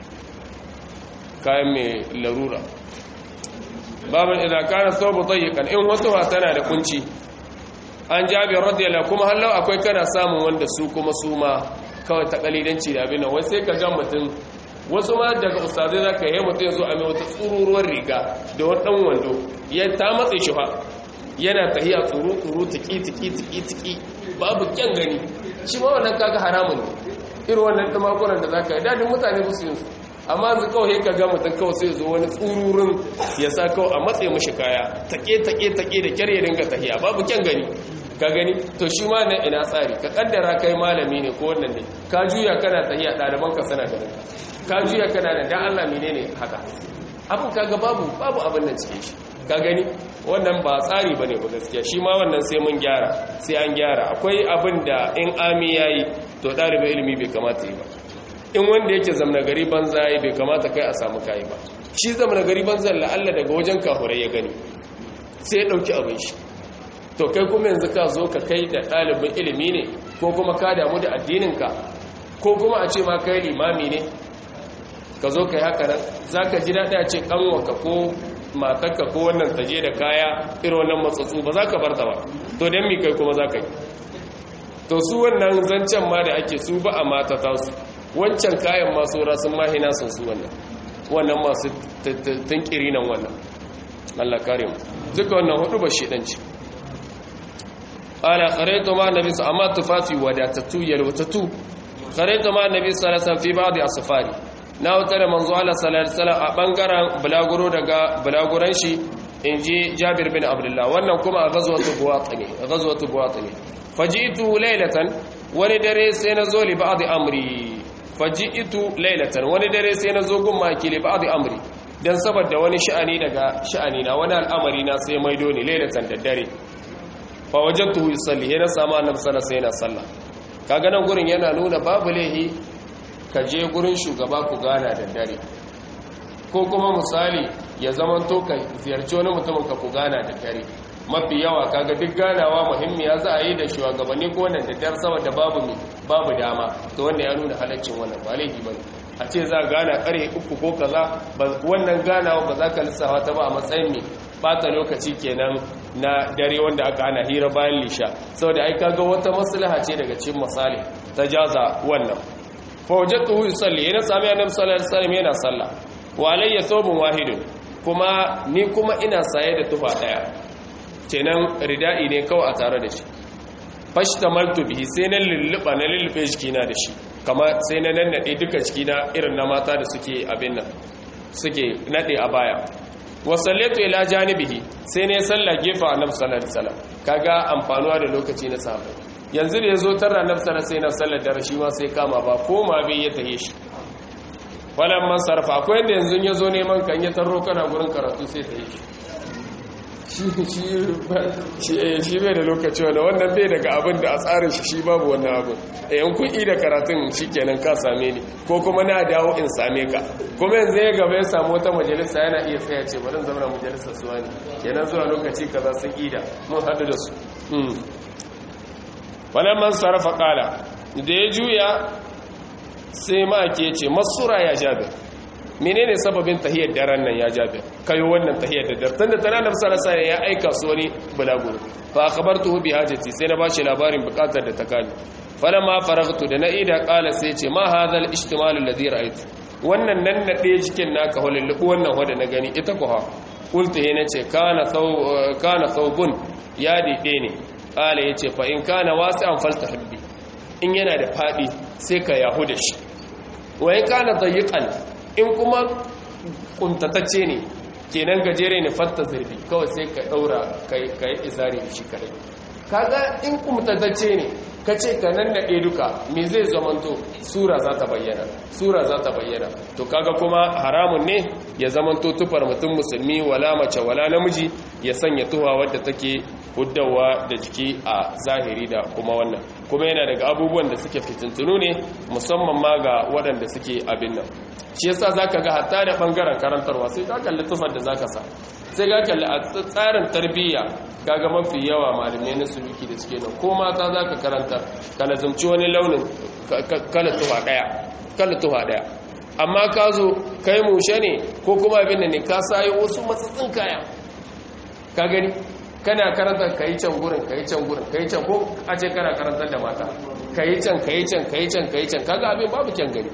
kayan mai larura babin idan kana sabu tayyikan in wasu tana da kunci an jabi radiyallahu kuma hallau akwai kana samun wanda su kuma su ma kawai ta kalidanci da abin nan wai sai ka ga mutum wasu ma daga ustazai zaka yi mutum yazo a mai wata tsururuwar riga da wani dan wando ya ta matse shi fa yana tahiya tsuru tiki babu kyan gani shi ma wannan kaga haramun ne irin wannan tumakuran da zaka yi dadin mutane ba su yin su amma yanzu kawai ka ga mutum kawai sai zo wani tsururin ya sa kawai a matse mashi kaya take da kyar ya dinga tahiya babu kyan gani ka gani to shi ma na ina tsari ka kaddara kai malami ne ko wannan ne ka juya kana tahiya ɗaliban ka sana ganin ka juya kana da dan Allah menene haka abin kaga babu abin nan cikin shi ka gani wannan ba tsari bane ba gaskiya shi ma wannan sai mun gyara sai an gyara akwai abin da in ami yayi to ɗalibin ilimi bai kamata yi ba in wanda yake zamna gari banza ya bai kamata kai a samu kayi ba shi zamna gari banza la'alla daga wajen kafurai ya gani sai ya ɗauki abin shi to kai kuma yanzu ka zo ka kai da ɗalibin ilimi ne ko kuma ka damu da addininka ko kuma a ce ma kai limami ne ka zo ka yi haka nan za ka ji daɗi a ce ƙanwaka ko matakka ko wannan taje da kaya irin wannan matsatsu ba za ka bar ta ba to don mi kai kuma za ka yi to su wannan zancen ma da ake su ba a mata tasu wancan kayan masu rasun mahina sun su wannan masu tunkiri nan wannan Allah kare mu duka wannan hudu ba shedanci ala qaraitu ma nabi amma tufafi wadatatu yalwatatu qaraitu ma nabi sallallahu alaihi wasallam fi ba'd asfari na wata da manzo Allah sallallahu alaihi wasallam a bangaren bulaguro daga bulaguran shi inji Jabir bin Abdullah wannan kuma a ghazwatu buwatani faji'tu laylatan wani dare sai na zo li ba'd amri faji'tu laylatan wani dare sai na zo gun maki li ba'd amri dan saboda wani sha'ani daga sha'ani na wani al'amari na sai maido ni laylatan da dare fa wajadtuhu yusalli yana sama annabi sallallahu alaihi wasallam kaga nan gurin yana nuna babu lahi ka je gurin shugaba ku gana da dare ko kuma misali ya zamanto ka ziyarci wani mutumin ka ku gana da dare mafi yawa kaga duk ganawa muhimmiya za a yi da shugabanni ko wannan da dar saboda babu dama to wanda ya nuna halaccin wannan ba laifi bane a ce za gana kare uku ko kaza wannan ganawa ba za ka lissafa ta ba a matsayin ne bata lokaci kenan na dare wanda aka hana hira bayan lisha saboda ai kaga wata maslaha ce daga cikin misali ta jaza wannan fa wajadtuhu yusalli yana sami annabi sallallahu alaihi wasallam yana sallah wa alayya thawbun wahidun kuma ni kuma ina saye da tufa daya kenan rida'i ne kawai a tare da shi fashtamaltu bihi sai na lullube jikina da shi kama sai na nannade duka jikina irin na mata da suke abin nan suke nade a baya wa sallatu ila janibihi sai ne sallah gefa annabi sallallahu alaihi wasallam kaga amfanuwa da lokaci na sahabbai yanzu da yazo tarra annabi sallallahu alaihi wasallam sai na sallar da shi ma sai kama ba koma bai ya tahe shi wannan man sarfa akwai yanda yanzu yazo neman kan ya tarro kana gurin karatu sai tahe shi bai da lokaci wannan bai daga abin da a tsarin shi babu wannan abin yan kun da karatun shi kenan ka same ni ko kuma na dawo in same ka kuma yanzu ya gaba ya samu wata majalisa yana iya tsaya ce bari zama majalisa su wani kenan zuwa lokaci kaza sun ida mun haɗu da su wannan man sarrafa kala da ya juya sai ma ke ce masura ya jabir menene sababin tahiyar daren nan ya jabir kayo wannan tahiyar da daren tunda tana nafsa rasa ya aika su wani bulaguro fa akhbartuhu bi hajati sai na bashi labarin bukatar da ta kani falamma faragtu da na'ida qala sai ce ma hadha al-ishtimal alladhi ra'aytu wannan nan na ɗaya jikin naka hulullubu wannan wanda na gani ita kuwa qultu he nace kana thawbun ya dide ne qala yace fa in kana wasi'an faltahbi in yana da fadi sai ka yahu da shi wa in kana dayiqan in kuma kuntatacce ne kenan gajere ne fatta zirbi kawai sai ka daura kai izari da shi kadai kaga in kuntatacce ne kace ka nannade duka me zai zamanto sura za ta bayyana to kaga kuma haramun ne ya zamanto tufar mutum musulmi wala mace wala namiji ya sanya tuwa wadda take huddawa da jiki a zahiri da kuma wannan kuma yana daga abubuwan da suke fitintunu ne musamman ma ga waɗanda suke abin nan shi yasa zaka ga hatta da bangaren karantarwa sai ka kalli tufar da zaka sa sai ka kalli a tsarin tarbiyya kaga mafi yawa malamai na suluki da suke nan ko mata zaka karanta ka lazumci wani launin kala tuha daya amma ka zo kai mushe ne ko kuma abin da ne ka sayo wasu matsatsin kaya ka gani kana karanta kai can gurin ko a ce kana karantar da mata kai can kaga abin babu kyan gani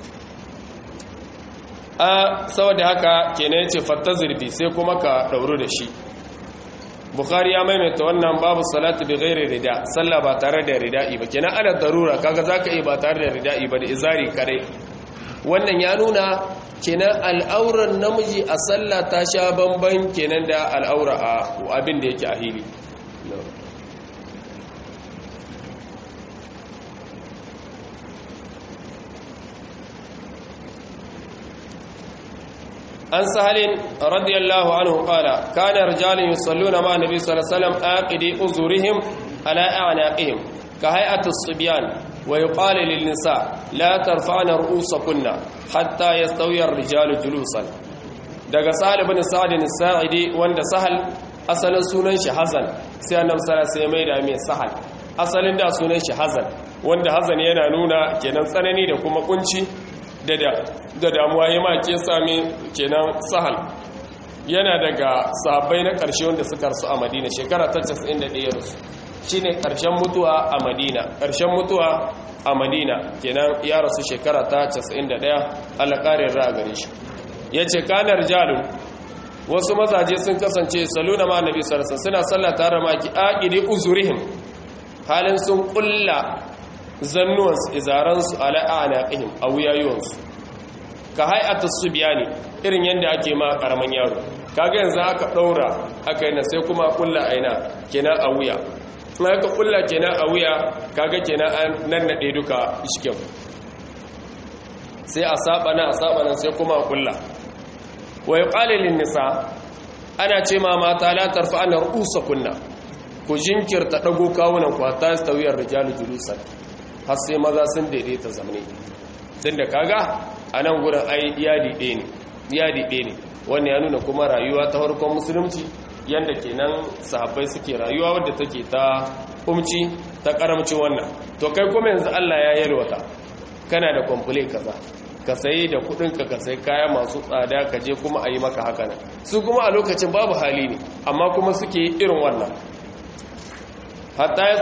saboda haka kenan yace fattazirbi sai kuma ka dauro da shi bukhari ya maimaita wannan babu salatu bi ghairi rida sallah ba tare da rida'i ba kenan ala darura kaga zaka yi ba tare da rida'i ba da izari kare wannan ya nuna kenan al'auran namiji a sallah ta sha bamban kenan da al'aura a abin da yake a hili عن سهل رضي الله عنه قال كان رجال يصلون مع النبي صلى الله عليه وسلم آقدي أزرهم على أعناقهم كهيئة الصبيان ويقال للنساء لا ترفعن رؤوسكن حتى يستوي الرجال جلوسا daga Sahal ibn Sa'd as-Sa'idi wanda Sahal asalin sunan shi Hazan sai Annabi sallallahu alaihi wasallam mai da mai Sahal asalin da sunan shi Hazan wanda Hazan yana nuna kenan tsanani da kuma kunci da damuwa ya make sami kenan Sahal yana daga sahabbai na ƙarshe wanda suka rasu a Madina shekara ta 91 rasu shine ƙarshen mutuwa a Madina kenan ya rasu shekara ta 91 Allah ƙarin ra'a gare shi yace kana rijalun wasu mazaje sun kasance saluna ma annabi sallallahu alaihi wasallam suna sallah tare maki aqidi uzurihim halin sun kulla zannuwansu izaransu ala anaqihim a wuyayuwansu ka hay'atu subyani irin yanda ake ma karaman yaro kaga yanzu aka daura aka yana sai kuma kulla aina kenan a wuya kuma aka kulla kenan a wuya kaga kenan an nannade duka isken sai a saba nan sai kuma kulla wa yuqalu lin nisa ana ce ma mata la tarfa'na ru'usakunna ku jinkirta dago kawunan ku ta tawiyar rijalu julusan har sai maza sun daidaita zamane din da kaga anan gurin ai iyadi ɗaya ne wannan ya nuna kuma rayuwa ta farkon musulunci yanda kenan sahabbai suke rayuwa wadda take ta umci ta karamci wannan to kai kuma yanzu Allah ya yalwata kana da komple kaza ka sayi da kudinka ka sayi kaya masu tsada ka je kuma a yi maka haka nan su kuma a lokacin babu hali ne amma kuma suke irin wannan hatta ya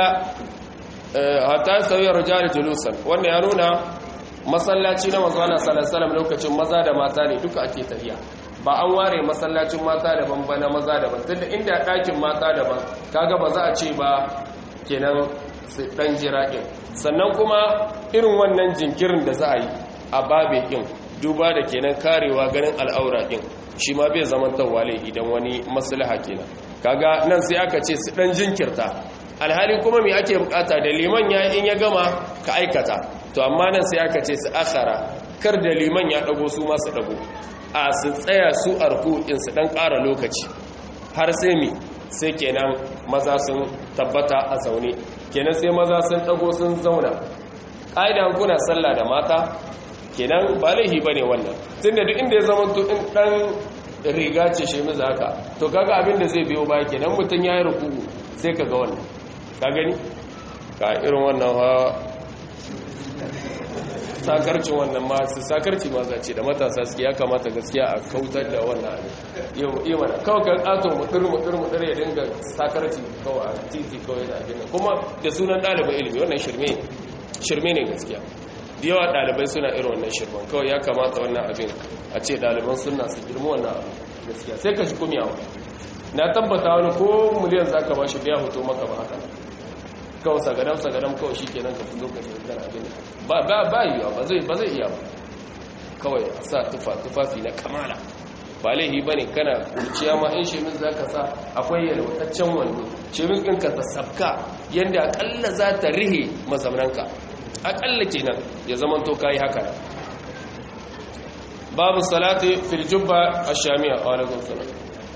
sauya rijal julusan wannan ya nuna masallaci na manzo Allah sallallahu alaihi wasallam lokacin maza da mata ne duka ake tafiya ba an ware masallacin mata daban ba na maza daban tunda inda ɗakin mata daban kaga ba za a ce ba kenan su dan jira din sannan kuma irin wannan jinkirin da za a yi a babe din duba da kenan karewa ganin al'aura din shi ma bai zaman tawale idan wani maslaha kenan kaga nan sai aka ce su dan jinkirta alhali kuma me ake bukata da liman ya in ya gama ka aikata to amma nan sai aka ce su akhara kar da liman ya dago su ma su dago a su tsaya su arku'in su dan ƙara lokaci har sai mi sai kenan maza sun tabbata a zaune kenan sai maza sun dago sun zauna ƙa'idan kuna sallah da mata kenan ba laihi bane wannan tunda duk inda ya zama to in dan riga ce shi miza haka to kaga abin da zai biyo baya kenan mutun yayi ruku'u sai kaga wannan ka gani ka irin wannan ha sakarcin wannan ma su sakarci ma za ce da matasa suke ya kamata gaskiya a kautar da wannan yau mana kawai kan ato mutur ya dinga sakarci kawai a titi kawai da abin kuma da sunan ɗaliban ilimi wannan shirme ne gaskiya da yawa ɗalibai suna irin wannan shirman kawai ya kamata wannan abin a ce ɗaliban suna su girma wannan abu gaskiya sai ka shi kumiyawa na tabbata wani ko miliyan za ka ba shi biya hoto maka ba haka kawai sagadam kawai shi kenan ka fito ka shirgar abin ba yiwa ba zai iya ba kawai a sa tufafi na kamala ba laihi ba ne kana kurciya ma in shemin za ka sa akwai yalwataccen wando shemin ɗinka ta sabka yadda akalla za ta rihe mazaunanka akalla kenan ya zama to kayi haka babu salati fil jubba ash-shamiya wa alaikum salam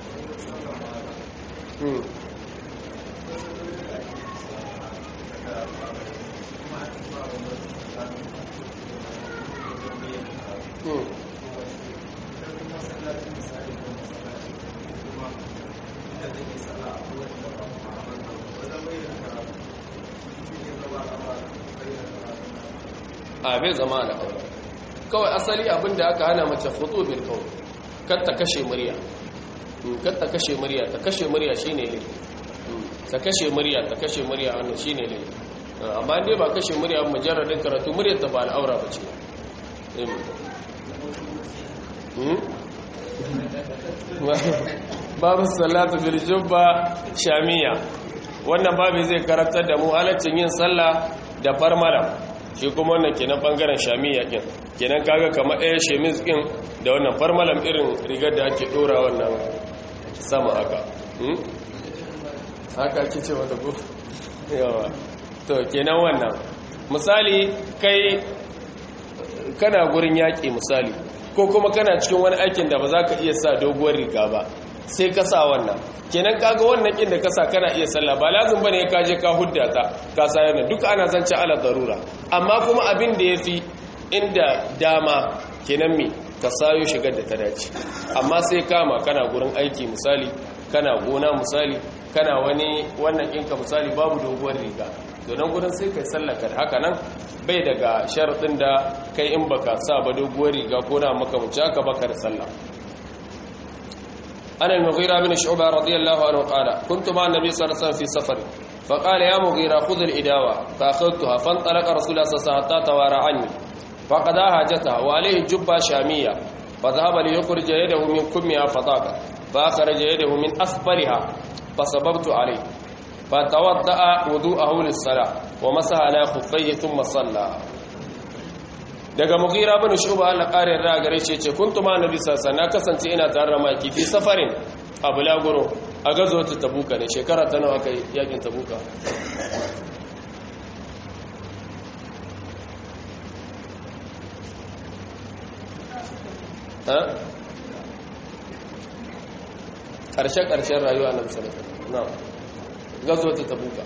bai zama na kawai asali abinda aka hana mace fito bil kawai kar ta kashe murya ta kashe murya shine ne ta kashe murya wannan shine ne amma dai ba kashe murya mujarradin karatu murya ta ba al'aura bace babu salatu bil jubba shamiya wannan babu zai karantar da mu halaccin yin sallah da farmala shi kuma wannan kenan bangaren shamiya din kenan kaga kamar ɗaya shemis din da wannan farmalam irin rigar da ake dora wannan sama haka haka ake ce wata ko yawa to kenan wannan misali kai kana gurin yaƙi misali ko kuma kana cikin wani aikin da ba za ka iya sa doguwar riga ba sai ka sa wannan kenan kaga wannan kin da ka sa kana iya sallah ba lazim bane ka je ka hudda ta ka sa yana duka ana zance ala darura amma kuma abin da yafi inda dama kenan me ka sayo shigar da ta dace amma sai kama kana gurin aiki misali kana gona misali kana wani wannan kinka misali babu doguwar riga to nan gurin sai kai sallaka haka nan bai daga sharadin da kai in baka sa ba doguwar riga ko na maka muci haka baka da sallah ana al-mughira bin shu'ba radiyallahu anhu qala kuntu ma an-nabi sallallahu alaihi wasallam fi safar فقال يا مغيرة خذ الإداوة فأخذتها فانطلق رسول الله صلى الله عليه وسلم حتى توارى عني فقضى حاجتها وعليه جبة شامية فذهب ليخرج يده من كمها فضاق فأخرج يده من أسفلها فصببت عليه فتوضأ وضوءه للصلاة ومسح على خفيه ثم صلى daga Mughira bin Shu'ba Allah ƙarin ra gare shi ce kuntu ma nabi sallallahu alaihi wasallam kasance ina tare da maki fi safarin a bulaguro a gazo ta Tabuka ne shekara ta nawa kai yakin Tabuka ƙarshen rayuwa na sallallahu alaihi wasallam gazo ta Tabuka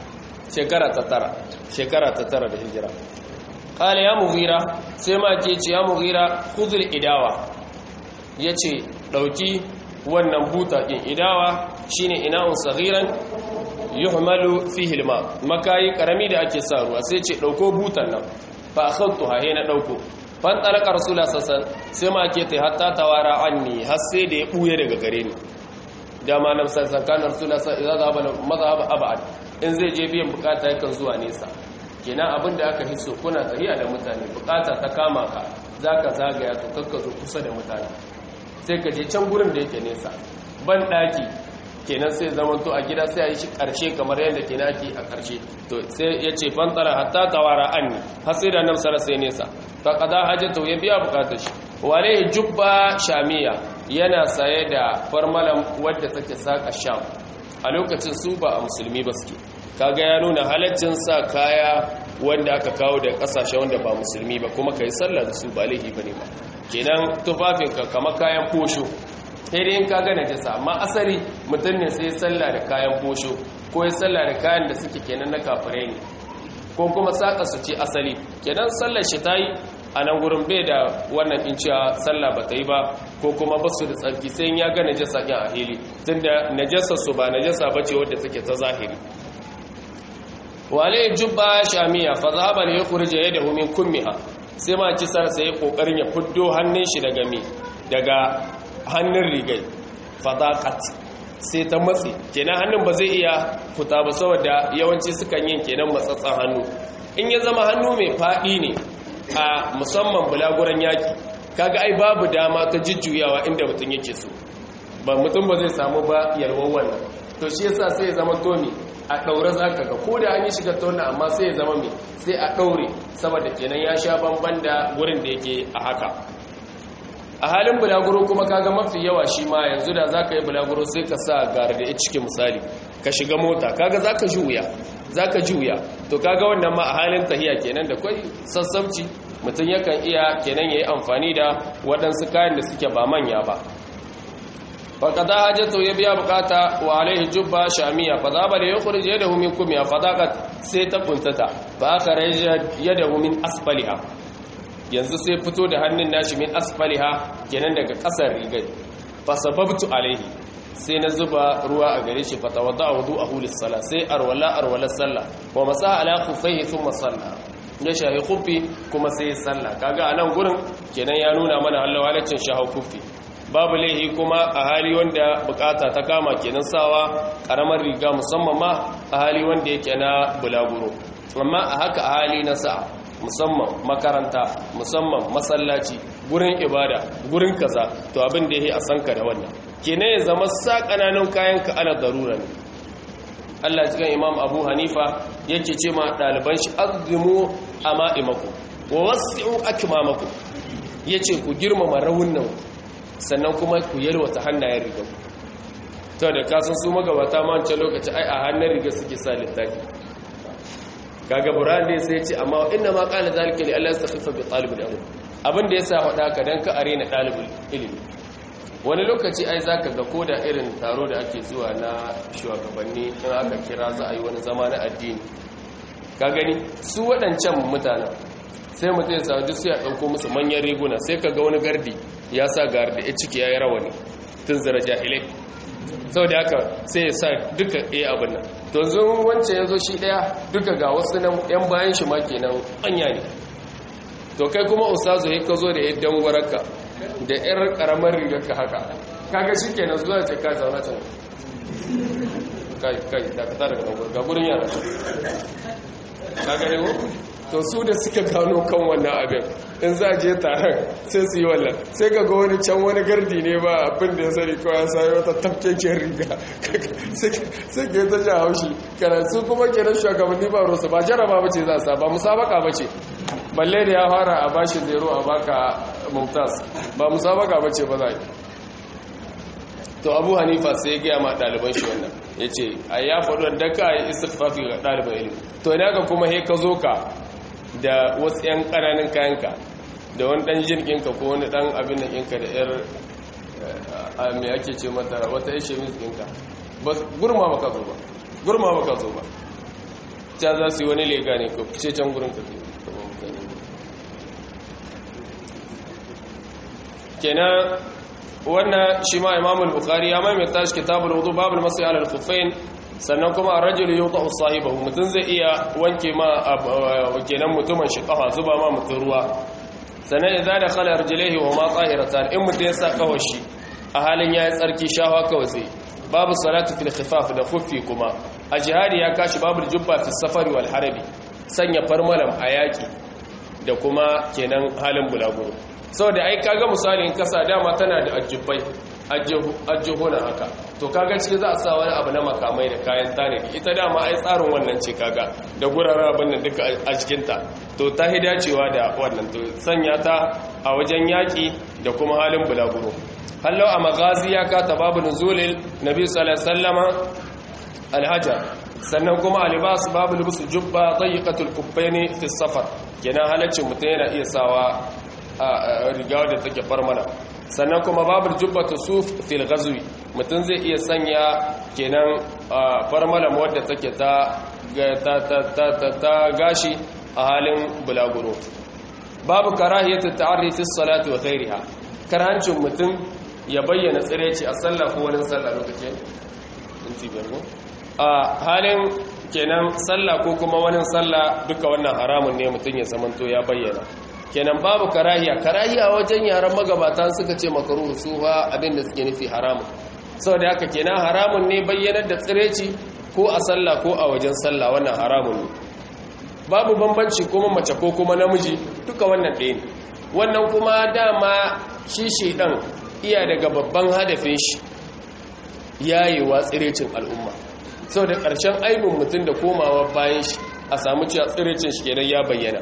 shekara ta tara da hijira قال يا مغيرة سيما كيتي يا مغيرة خذ الإداوة يتي دوكي wannan buta din idawa shine ina'un saghiran yuhmalu fihi alma makai karami da ake sa ruwa sai ce dauko butan nan fa akhadtuha hina dauko fan talaka rasulullah sallallahu alaihi wasallam sai ma ke ta hatta tawara anni har sai da ya buye daga gare ni dama nan sai kan rasulullah sallallahu alaihi wasallam mazhab abad in zai je biyan bukata yakan zuwa nesa kenan abinda aka hiso kuna tafiya da mutane bukata ta kama ka zaka zagaya to kakka zo kusa da mutane sai ka je can gurin da yake nesa ban daki kenan sai zaman to a gida sai a yi shi karshe kamar yadda kenan ake a karshe to sai yace fantara hatta tawara anni har sai da nan sara sai nesa fa qada hajatu ya biya bukatar shi walai jubba shamiya yana saye da farmalan wadda take saka sham a lokacin su ba a musulmi ba suke kaga ya nuna halaccin sa kaya wanda aka kawo da kasashe wanda ba musulmi ba kuma kai sallah da su ba laifi bane ba kenan tufafinka kamar kayan posho sai dai in kaga najasa amma asali mutum ne sai sallah da kayan posho ko ya sallah da kayan da suke kenan na kafirai ne ko kuma saka su ce asali kenan sallar shi tayi a nan gurin bai da wannan din cewa sallah ba ta yi ba ko kuma basu da tsarki sai ya ga najasa ɗin a hili tunda najasar su ba najasa bace wadda take ta zahiri wale jubba shamiya fa zahaba li yukhrij yadahu min kummiha sai ma kisar sai kokarin ya fuddo hannun shi daga hannun rigai fadaqat sai ta matsi kenan hannun ba zai iya fita ba saboda yawanci sukan yin kenan matsatsan hannu in ya zama hannu mai fadi ne a musamman bulaguran yaki kaga ai babu dama ta jujjuyawa inda mutum yake so ba mutum ba zai samu ba yalwar wannan to shi yasa sai ya zama tomi a daure zaka ga ko da an yi shiga tona amma sai ya zama mai sai a daure saboda kenan ya sha bamban da gurin da yake a haka a halin bulaguro kuma kaga mafi yawa shi ma yanzu da zaka yi bulaguro sai ka sa gara da cikin misali ka shiga mota kaga zaka juya to kaga wannan ma a halin tahiya kenan da kai sassauci mutum yakan iya kenan yayi amfani da waɗansu kayan da suke ba manya ba faqada hajatu ya biya bukata wa alaihi jubba shamiya fa zaba da yukhrij yadahu min kumya fadaqat sai ta kuntata fa akhraja yadahu min asfaliha yanzu sai fito da hannun nashi min asfaliha kenan daga kasar rigai fa sababtu alaihi sai na zuba ruwa a gare shi fa tawadda wudu'ahu lis-salah sai arwala sallah wa masa ala khuffaihi thumma salla ya shahi khuffi kuma sai sallah kaga anan gurin kenan ya nuna mana Allah walacin shahu khuffi babu laihi kuma a hali wanda bukata ta kama kenan sawa karamar riga musamman ma a hali wanda yake na bulaguro amma a haka a hali na sa'a musamman makaranta musamman masallaci gurin ibada gurin kaza to abin da yake a sanka da wannan kenan ya zama sa kananan kayan ka ala darura ne Allah cikin Imam Abu Hanifa yake ce ma daliban shi azimu ama'imakum wa wasi'u akmamakum yace ku girmama rawunan sannan kuma ku yalwata hannayen riga to da kasan su magabata ma wancan lokaci ai a hannun riga suke sa littafi kaga burande sai ce amma inna ma qala zalika li Allah yastakhiffa bi talibul ilm abin da yasa hada ka dan ka arena talibul ilmi wani lokaci ai zaka ga koda irin taro da ake zuwa na shugabanni in aka kira za a yi wani zama na addini ka gani su waɗancan mutanen sai mutum ya sa duk sai a ɗauko musu manyan riguna sai ka ga wani gardi ya sa gardi ya ciki ya yi rawani tun zara jahilai sau da haka sai ya sa duka ɗaya abin nan to zun wancan ya zo shi ɗaya duka ga wasu nan ‘yan bayan shi ma kenan anya ne to kai kuma ustazu ya ka zo da yadda waraka da ‘yar ƙaramar rigarka haka kaga shi kenan zuwa ce ka zauna can kai dakata daga nan ga gurin yara kaga ne to su da suka gano kan wannan abin in za je taron sai su yi wannan sai ka ga wani can wani gardi ne ba abin da ya sani kawai ya sayo wata tafkekiyar riga sai ka yi ta jan haushi karatu kuma kenan shugabanni ba rusa ba jaraba ba ce za sa ba musabaka ba ce balle da ya fara a bashi zero a baka mumtaz ba musabaka ba ce ba za yi to abu hanifa sai ya gaya ma ɗaliban shi wannan ya ce a ya faɗo da ka yi istirfafi ga ɗaliban ilimi to ina ga kuma he ka zo ka da wasu 'yan ƙananan kayanka da wani ɗan jirginka ko wani ɗan abin da ɗinka da 'yar mai ake ce mata wata ya shemis ɗinka gurma ba ka zo ba ta za su yi wani lega ne ko fice can gurin ka kenan wannan shi ma imamul bukhari ya maimaita shi kitabul wudu babul masih ala al-khuffain sannan kuma ar-rajulu yuta'u sahibahu mutun zai iya wanke ma kenan mutumin shi kafa zuba ma mutun ruwa sannan idza dakhala rijlaihi wa ma tahiratan in mutun ya sa kawashi a halin yayi tsarki shawa kawai sai babu salatu fil khifaf da khuffi kuma a jihadi ya kashi babul jubba fi safari wal harabi sanya farmalam a yaki da kuma kenan halin bulaguro saboda ai kaga misalin kasa dama tana da ajjubai ajjuhuna haka to kaga ciki za a sa wani abu na makamai da kayan tanadi ita dama ai tsarin wannan ce kaga da gurara abin da duka a cikin ta to ta hidacewa da wannan to sanya ta a wajen yaki da kuma halin bulaguro hallau a magazi ya ka tababu nuzulil nabi sallallahu alaihi wasallama alhajar sannan kuma alibas babu libus jubba dayiqatul kuffaini fi safar kenan halaccin mutum yana iya sawa a riga da take farmana sannan kuma babu jubbatu suf fil ghazwi mutum zai iya sanya kenan farmala wadda take ta gashi a halin bulaguro babu karahiyatu ta'arri fi salati wa ghayriha karancin mutum ya bayyana tsireci a sallah ko wani sallah lokacin a halin kenan sallah ko kuma wani sallah duka wannan haramun ne mutum ya zamanto ya bayyana kenan babu karahiya wajen yaran magabata suka ce makaruhu su ba abin da suke nufi haramun saboda haka kenan haramun ne bayyanar da tsireci ko a sallah ko a wajen sallah wannan haramun ne babu bambanci kuma mace ko kuma namiji duka wannan ɗaya ne wannan kuma dama shi shedan iya daga babban hadafin shi yayewa tsirecin al'umma saboda ƙarshen aibin mutum da komawa bayan shi a samu cewa tsirecin shi kenan ya bayyana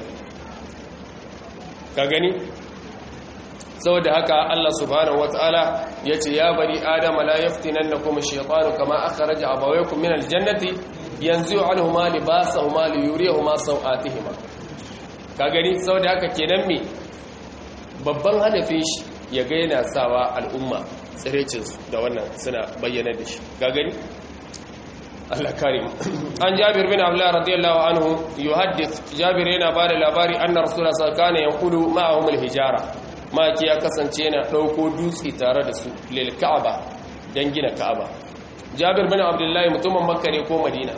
ka gani saboda haka Allah subhanahu wataala yace ya bari adama la yaftinannakum ash-shaytanu kama akhraja abawaykum min al-jannati yanzu anhuma libasahuma liyuriyahuma sawatihima ka gani saboda haka kenan me babban hadafin shi ya ga yana sawa al'umma tsirecin da wannan suna bayyana da shi ka gani Allah karim an Jabir bin Abdullah radiyallahu anhu yuhaddith Jabir yana bada labari anna rasulullah sallallahu alaihi wasallam kana yanqulu ma'ahum al-hijara maki ya kasance yana dauko dutse tare da su lil ka'aba dan gina ka'aba Jabir bin Abdullah mutumin Makka ne ko Madina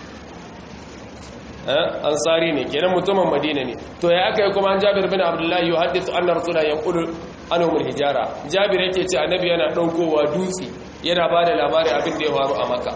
ansari ne kenan mutumin Madina ne to ya aka yi kuma an Jabir bin Abdullah yuhaddith anna rasulullah yanqulu anhum al-hijara Jabir yake ce annabi yana daukowa dutse yana bada labari abin da ya faru a Makka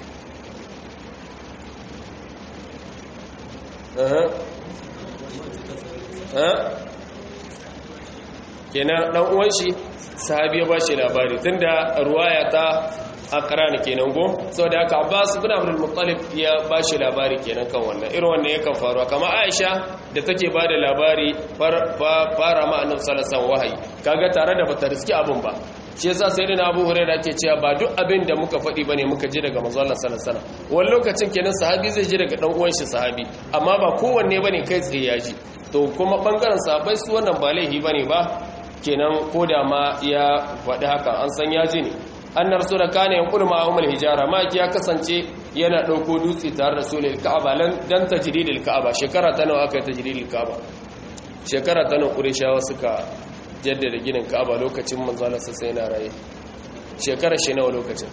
kenan dan uwan shi sahabi ya bashi labari tunda ruwaya ta aqran kenan go saboda haka Abbas ibn Abdul Muttalib ya bashi labari kenan kan wannan irin wannan yakan faruwa kamar Aisha da take bada labari fara ma annabi sallallahu alaihi wasallam wahayi kaga tare da bata riski abun ba shi yasa sayyidina Abu Hurairah ke cewa ba duk abin da muka faɗi bane muka ji daga manzo Allah sallallahu alaihi wasallam wani lokacin kenan sahabi zai ji daga dan uwan shi sahabi amma ba kowanne bane kai tsaye ya ji to kuma bangaren sahabbai su wannan ba laihi bane ba kenan koda ma ya faɗi haka an san ya ji ne annar rasul kana yanqulu ma'ahum al-hijara ma ya kasance yana dauko dutse tare da sulul ka'aba dan tajdidil ka'aba shekara ta nawa aka tajdidil ka'aba shekara ta nawa qurayshawa suka jaddada ginin ka'aba lokacin manzo Allah sai yana raye shekara shi nawa lokacin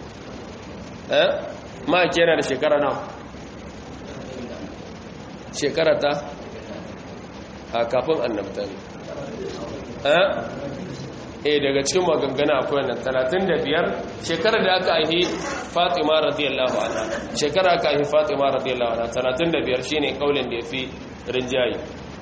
ma yana da shekara nawa shekara ta a kafin annabta ne daga cikin maganganu akwai nan 35 shekarar da aka aihi Fatima radiyallahu anha shekara aka aihi Fatima radiyallahu anha 35 shine kaulin da yafi rinjayi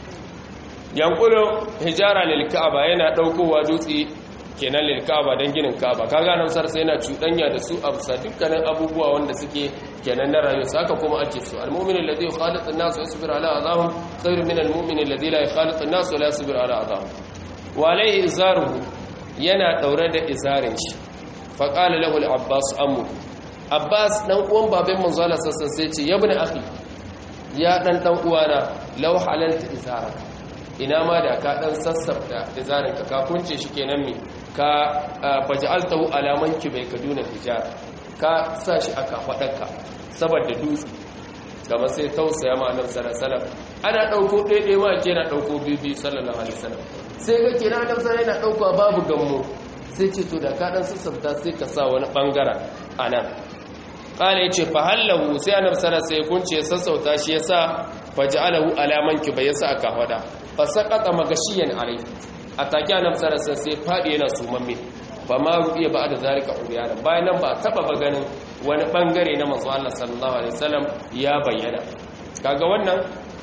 yankulo hijara lil ka'aba yana daukowa dutse kenan lil ka'aba dan ginin ka'aba kaga nan sar sai yana cudanya da su a bisa dukkanin abubuwa wanda suke kenan na rayuwa saka kuma ake su almu'minu alladhi yukhalitu an-nas wa yasbiru ala adahum khairu min almu'mini alladhi la yukhalitu an-nas wa la yasbiru ala adahum wa alayhi izaruhu yana daure da izarin shi fa qala lahu al-abbas ammu abbas dan uwan baban manzo Allah sassan sai ce ya ibn akhi ya dan uwana law halalta izaraka ina ma da ka dan sassafta izarin ka kunce shi kenan me ka faj'altahu alaman kibai kaduna hijar ka sa shi aka fadarka saboda dutse gaba sai tausaya ma annabi sallallahu alaihi wasallam ana dauko daidai ma ke na dauko bibi sallallahu alaihi wasallam sai ga kenan annabi sallallahu yana dauko babu gammo sai ce to da ka dan sassafta sai ka sa wani bangara anan kala yace fa hallahu sai annabi sallallahu alaihi wasallam kunce sassauta shi yasa faj'alahu alaman kibai yasa aka fada fa saqata magashiyan alai ataki annabi sallallahu alaihi wasallam sai fadi yana sumamme ba ma rubiya ba da zalika uriyana bayan nan ba taba ba ganin wani bangare na manzo Allah sallallahu alaihi wasallam ya bayyana kaga wannan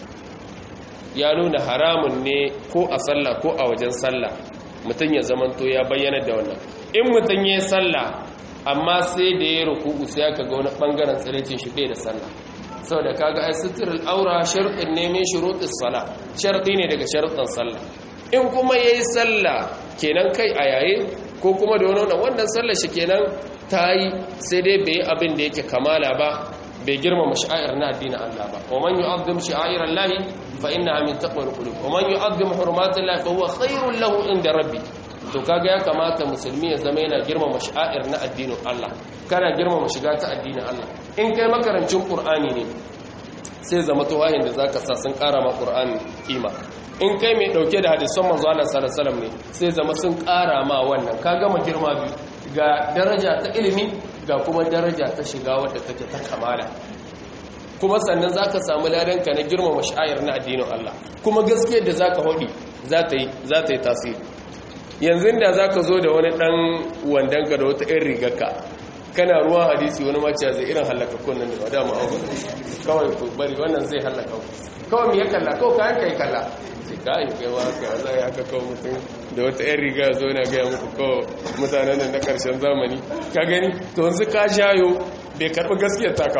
ya nuna haramun ne ko a sallah ko a wajen sallah mutun ya zamanto ya bayyana da wannan in mutun yayin sallah amma sai da ya ruku'u sai aka ga wani bangaren tsirecin shi bai da sallah saboda kaga ai sitrul aura shartin ne min shurutis salah sharti ne daga sharuɗan sallah in kuma yayi sallah kenan kai a yaye ko kuma da wannan sallar shi kenan ta yi sai dai bai abin da yake kamala ba bai girmama sha'air na addinin Allah ba wa man yu'azzim sha'airan lahi fa innaha min taqwal qulub wa man yu'azzim hurumatillahi fa huwa khairul lahu inda rabbi to kaga ya kamata musulmi ya zama yana girmama sha'air na addinin Allah kana girmama shiga ta addinin Allah in kai makarancin Qur'ani ne sai zama to wahin da zaka sa sun ƙara ma Qur'ani kima in kai mai dauke da hadisan manzo Allah sallallahu alaihi wasallam ne sai zama sun ƙara ma wannan ka gama girma biyu ga daraja ta ilimi ga kuma daraja ta shiga wadda take ta kamala kuma sannan zaka samu ladanka na girmama sha'air na addinin Allah kuma gaskiyar da zaka hodi za ta yi tasiri. Yanzu da za ka zo da wani ɗan wandonka da wata ‘yan rigarka kana ruwan hadisi wani maciya zai irin hallaka kunan da ba dama abu kawai ku bari wannan zai hallaka kawai mai ya kalla kawai kayan kai kalla sai kayan kai wa ka za ya haka kawai mutum da wata ‘yan riga zo na gaya muku kawai mutanen da na ƙarshen zamani ka gani to yanzu ka jayo bai karɓi gaskiyar taka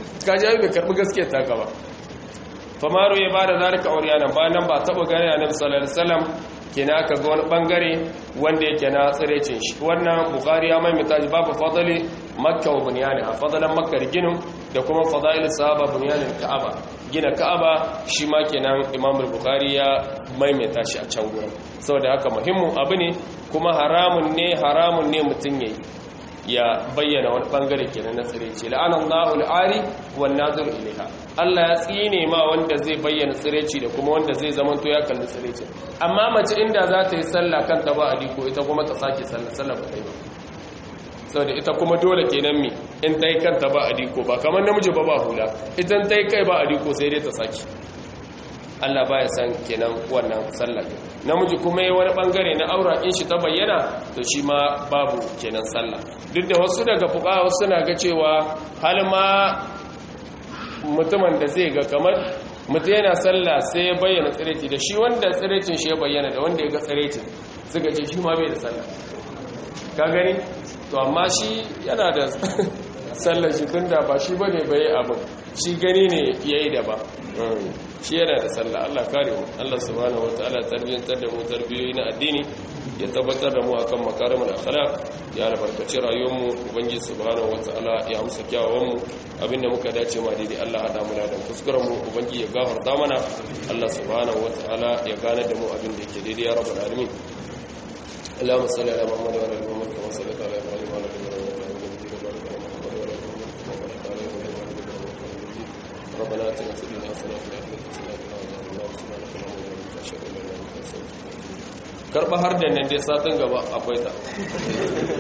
ba famaru ya ba da zarika auriyanan bayan nan ba taɓa gani a nan sallallahu alaihi wasallam kina ka ga wani bangare wanda yake na tsirecin shi wannan bukhari ya mai mitaji babu fadali makka wa bunyani a fadalan makka da ginin da kuma fadail sahaba bunyanin ka'aba gina ka'aba shi ma kenan imam bukhari ya maimaita shi a can gurin saboda haka muhimmin abu ne kuma haramun ne mutum yayi ya bayyana wani bangare kenan na tsireci la'anallahu al'ari wan nazir ilaiha Allah ya tsine ma wanda zai bayyana tsireci da kuma wanda zai zamanto ya kalli tsireci amma mace inda za ta yi sallah kanta ba aliko ita kuma ta sake sallah ba kai ba saboda ita kuma dole kenan mi in ta yi kanta ba aliko ba kamar namiji ba hula idan ta yi kai ba aliko sai dai ta sake Allah baya san kenan wannan sallah namiji kuma yi wani bangare na aurakin shi ta bayyana to shi ma babu kenan sallah duk da wasu daga fuqaha wasu na ga cewa hal ma mutumin da zai ga kamar mutum yana sallah sai ya bayyana tsireci da shi wanda tsirecin shi ya bayyana da wanda ya ga tsirecin suka ce shi ma bai da sallah ka gani to amma shi yana da sallar shi tunda ba shi bane bai abin shi gani ne yayi da ba shi yana da sallah Allah kare mu Allah subhanahu wataala tarbiyantar da mu tarbiyoyi na addini ya tabbatar da mu akan makarimul akhlaq ya albarkaci rayuwar mu ubangiji subhanahu wataala ya amsa kyawawan mu abinda muka dace ma daidai Allah hada mu da kuskuren mu ubangiji ya gafarta mana Allah subhanahu wataala ya gane da mu abinda yake daidai ya rabbul alamin اللهم صل على محمد وعلى ال محمد كما صليت على ابراهيم وعلى ال ابراهيم ربنا اتنا في الدنيا حسنه وفي الاخره حسنه وقنا عذاب النار سبحانك اللهم وبحمدك اشهد ان لا اله الا انت استغفرك karba har da nan dai satin gaba akwai ta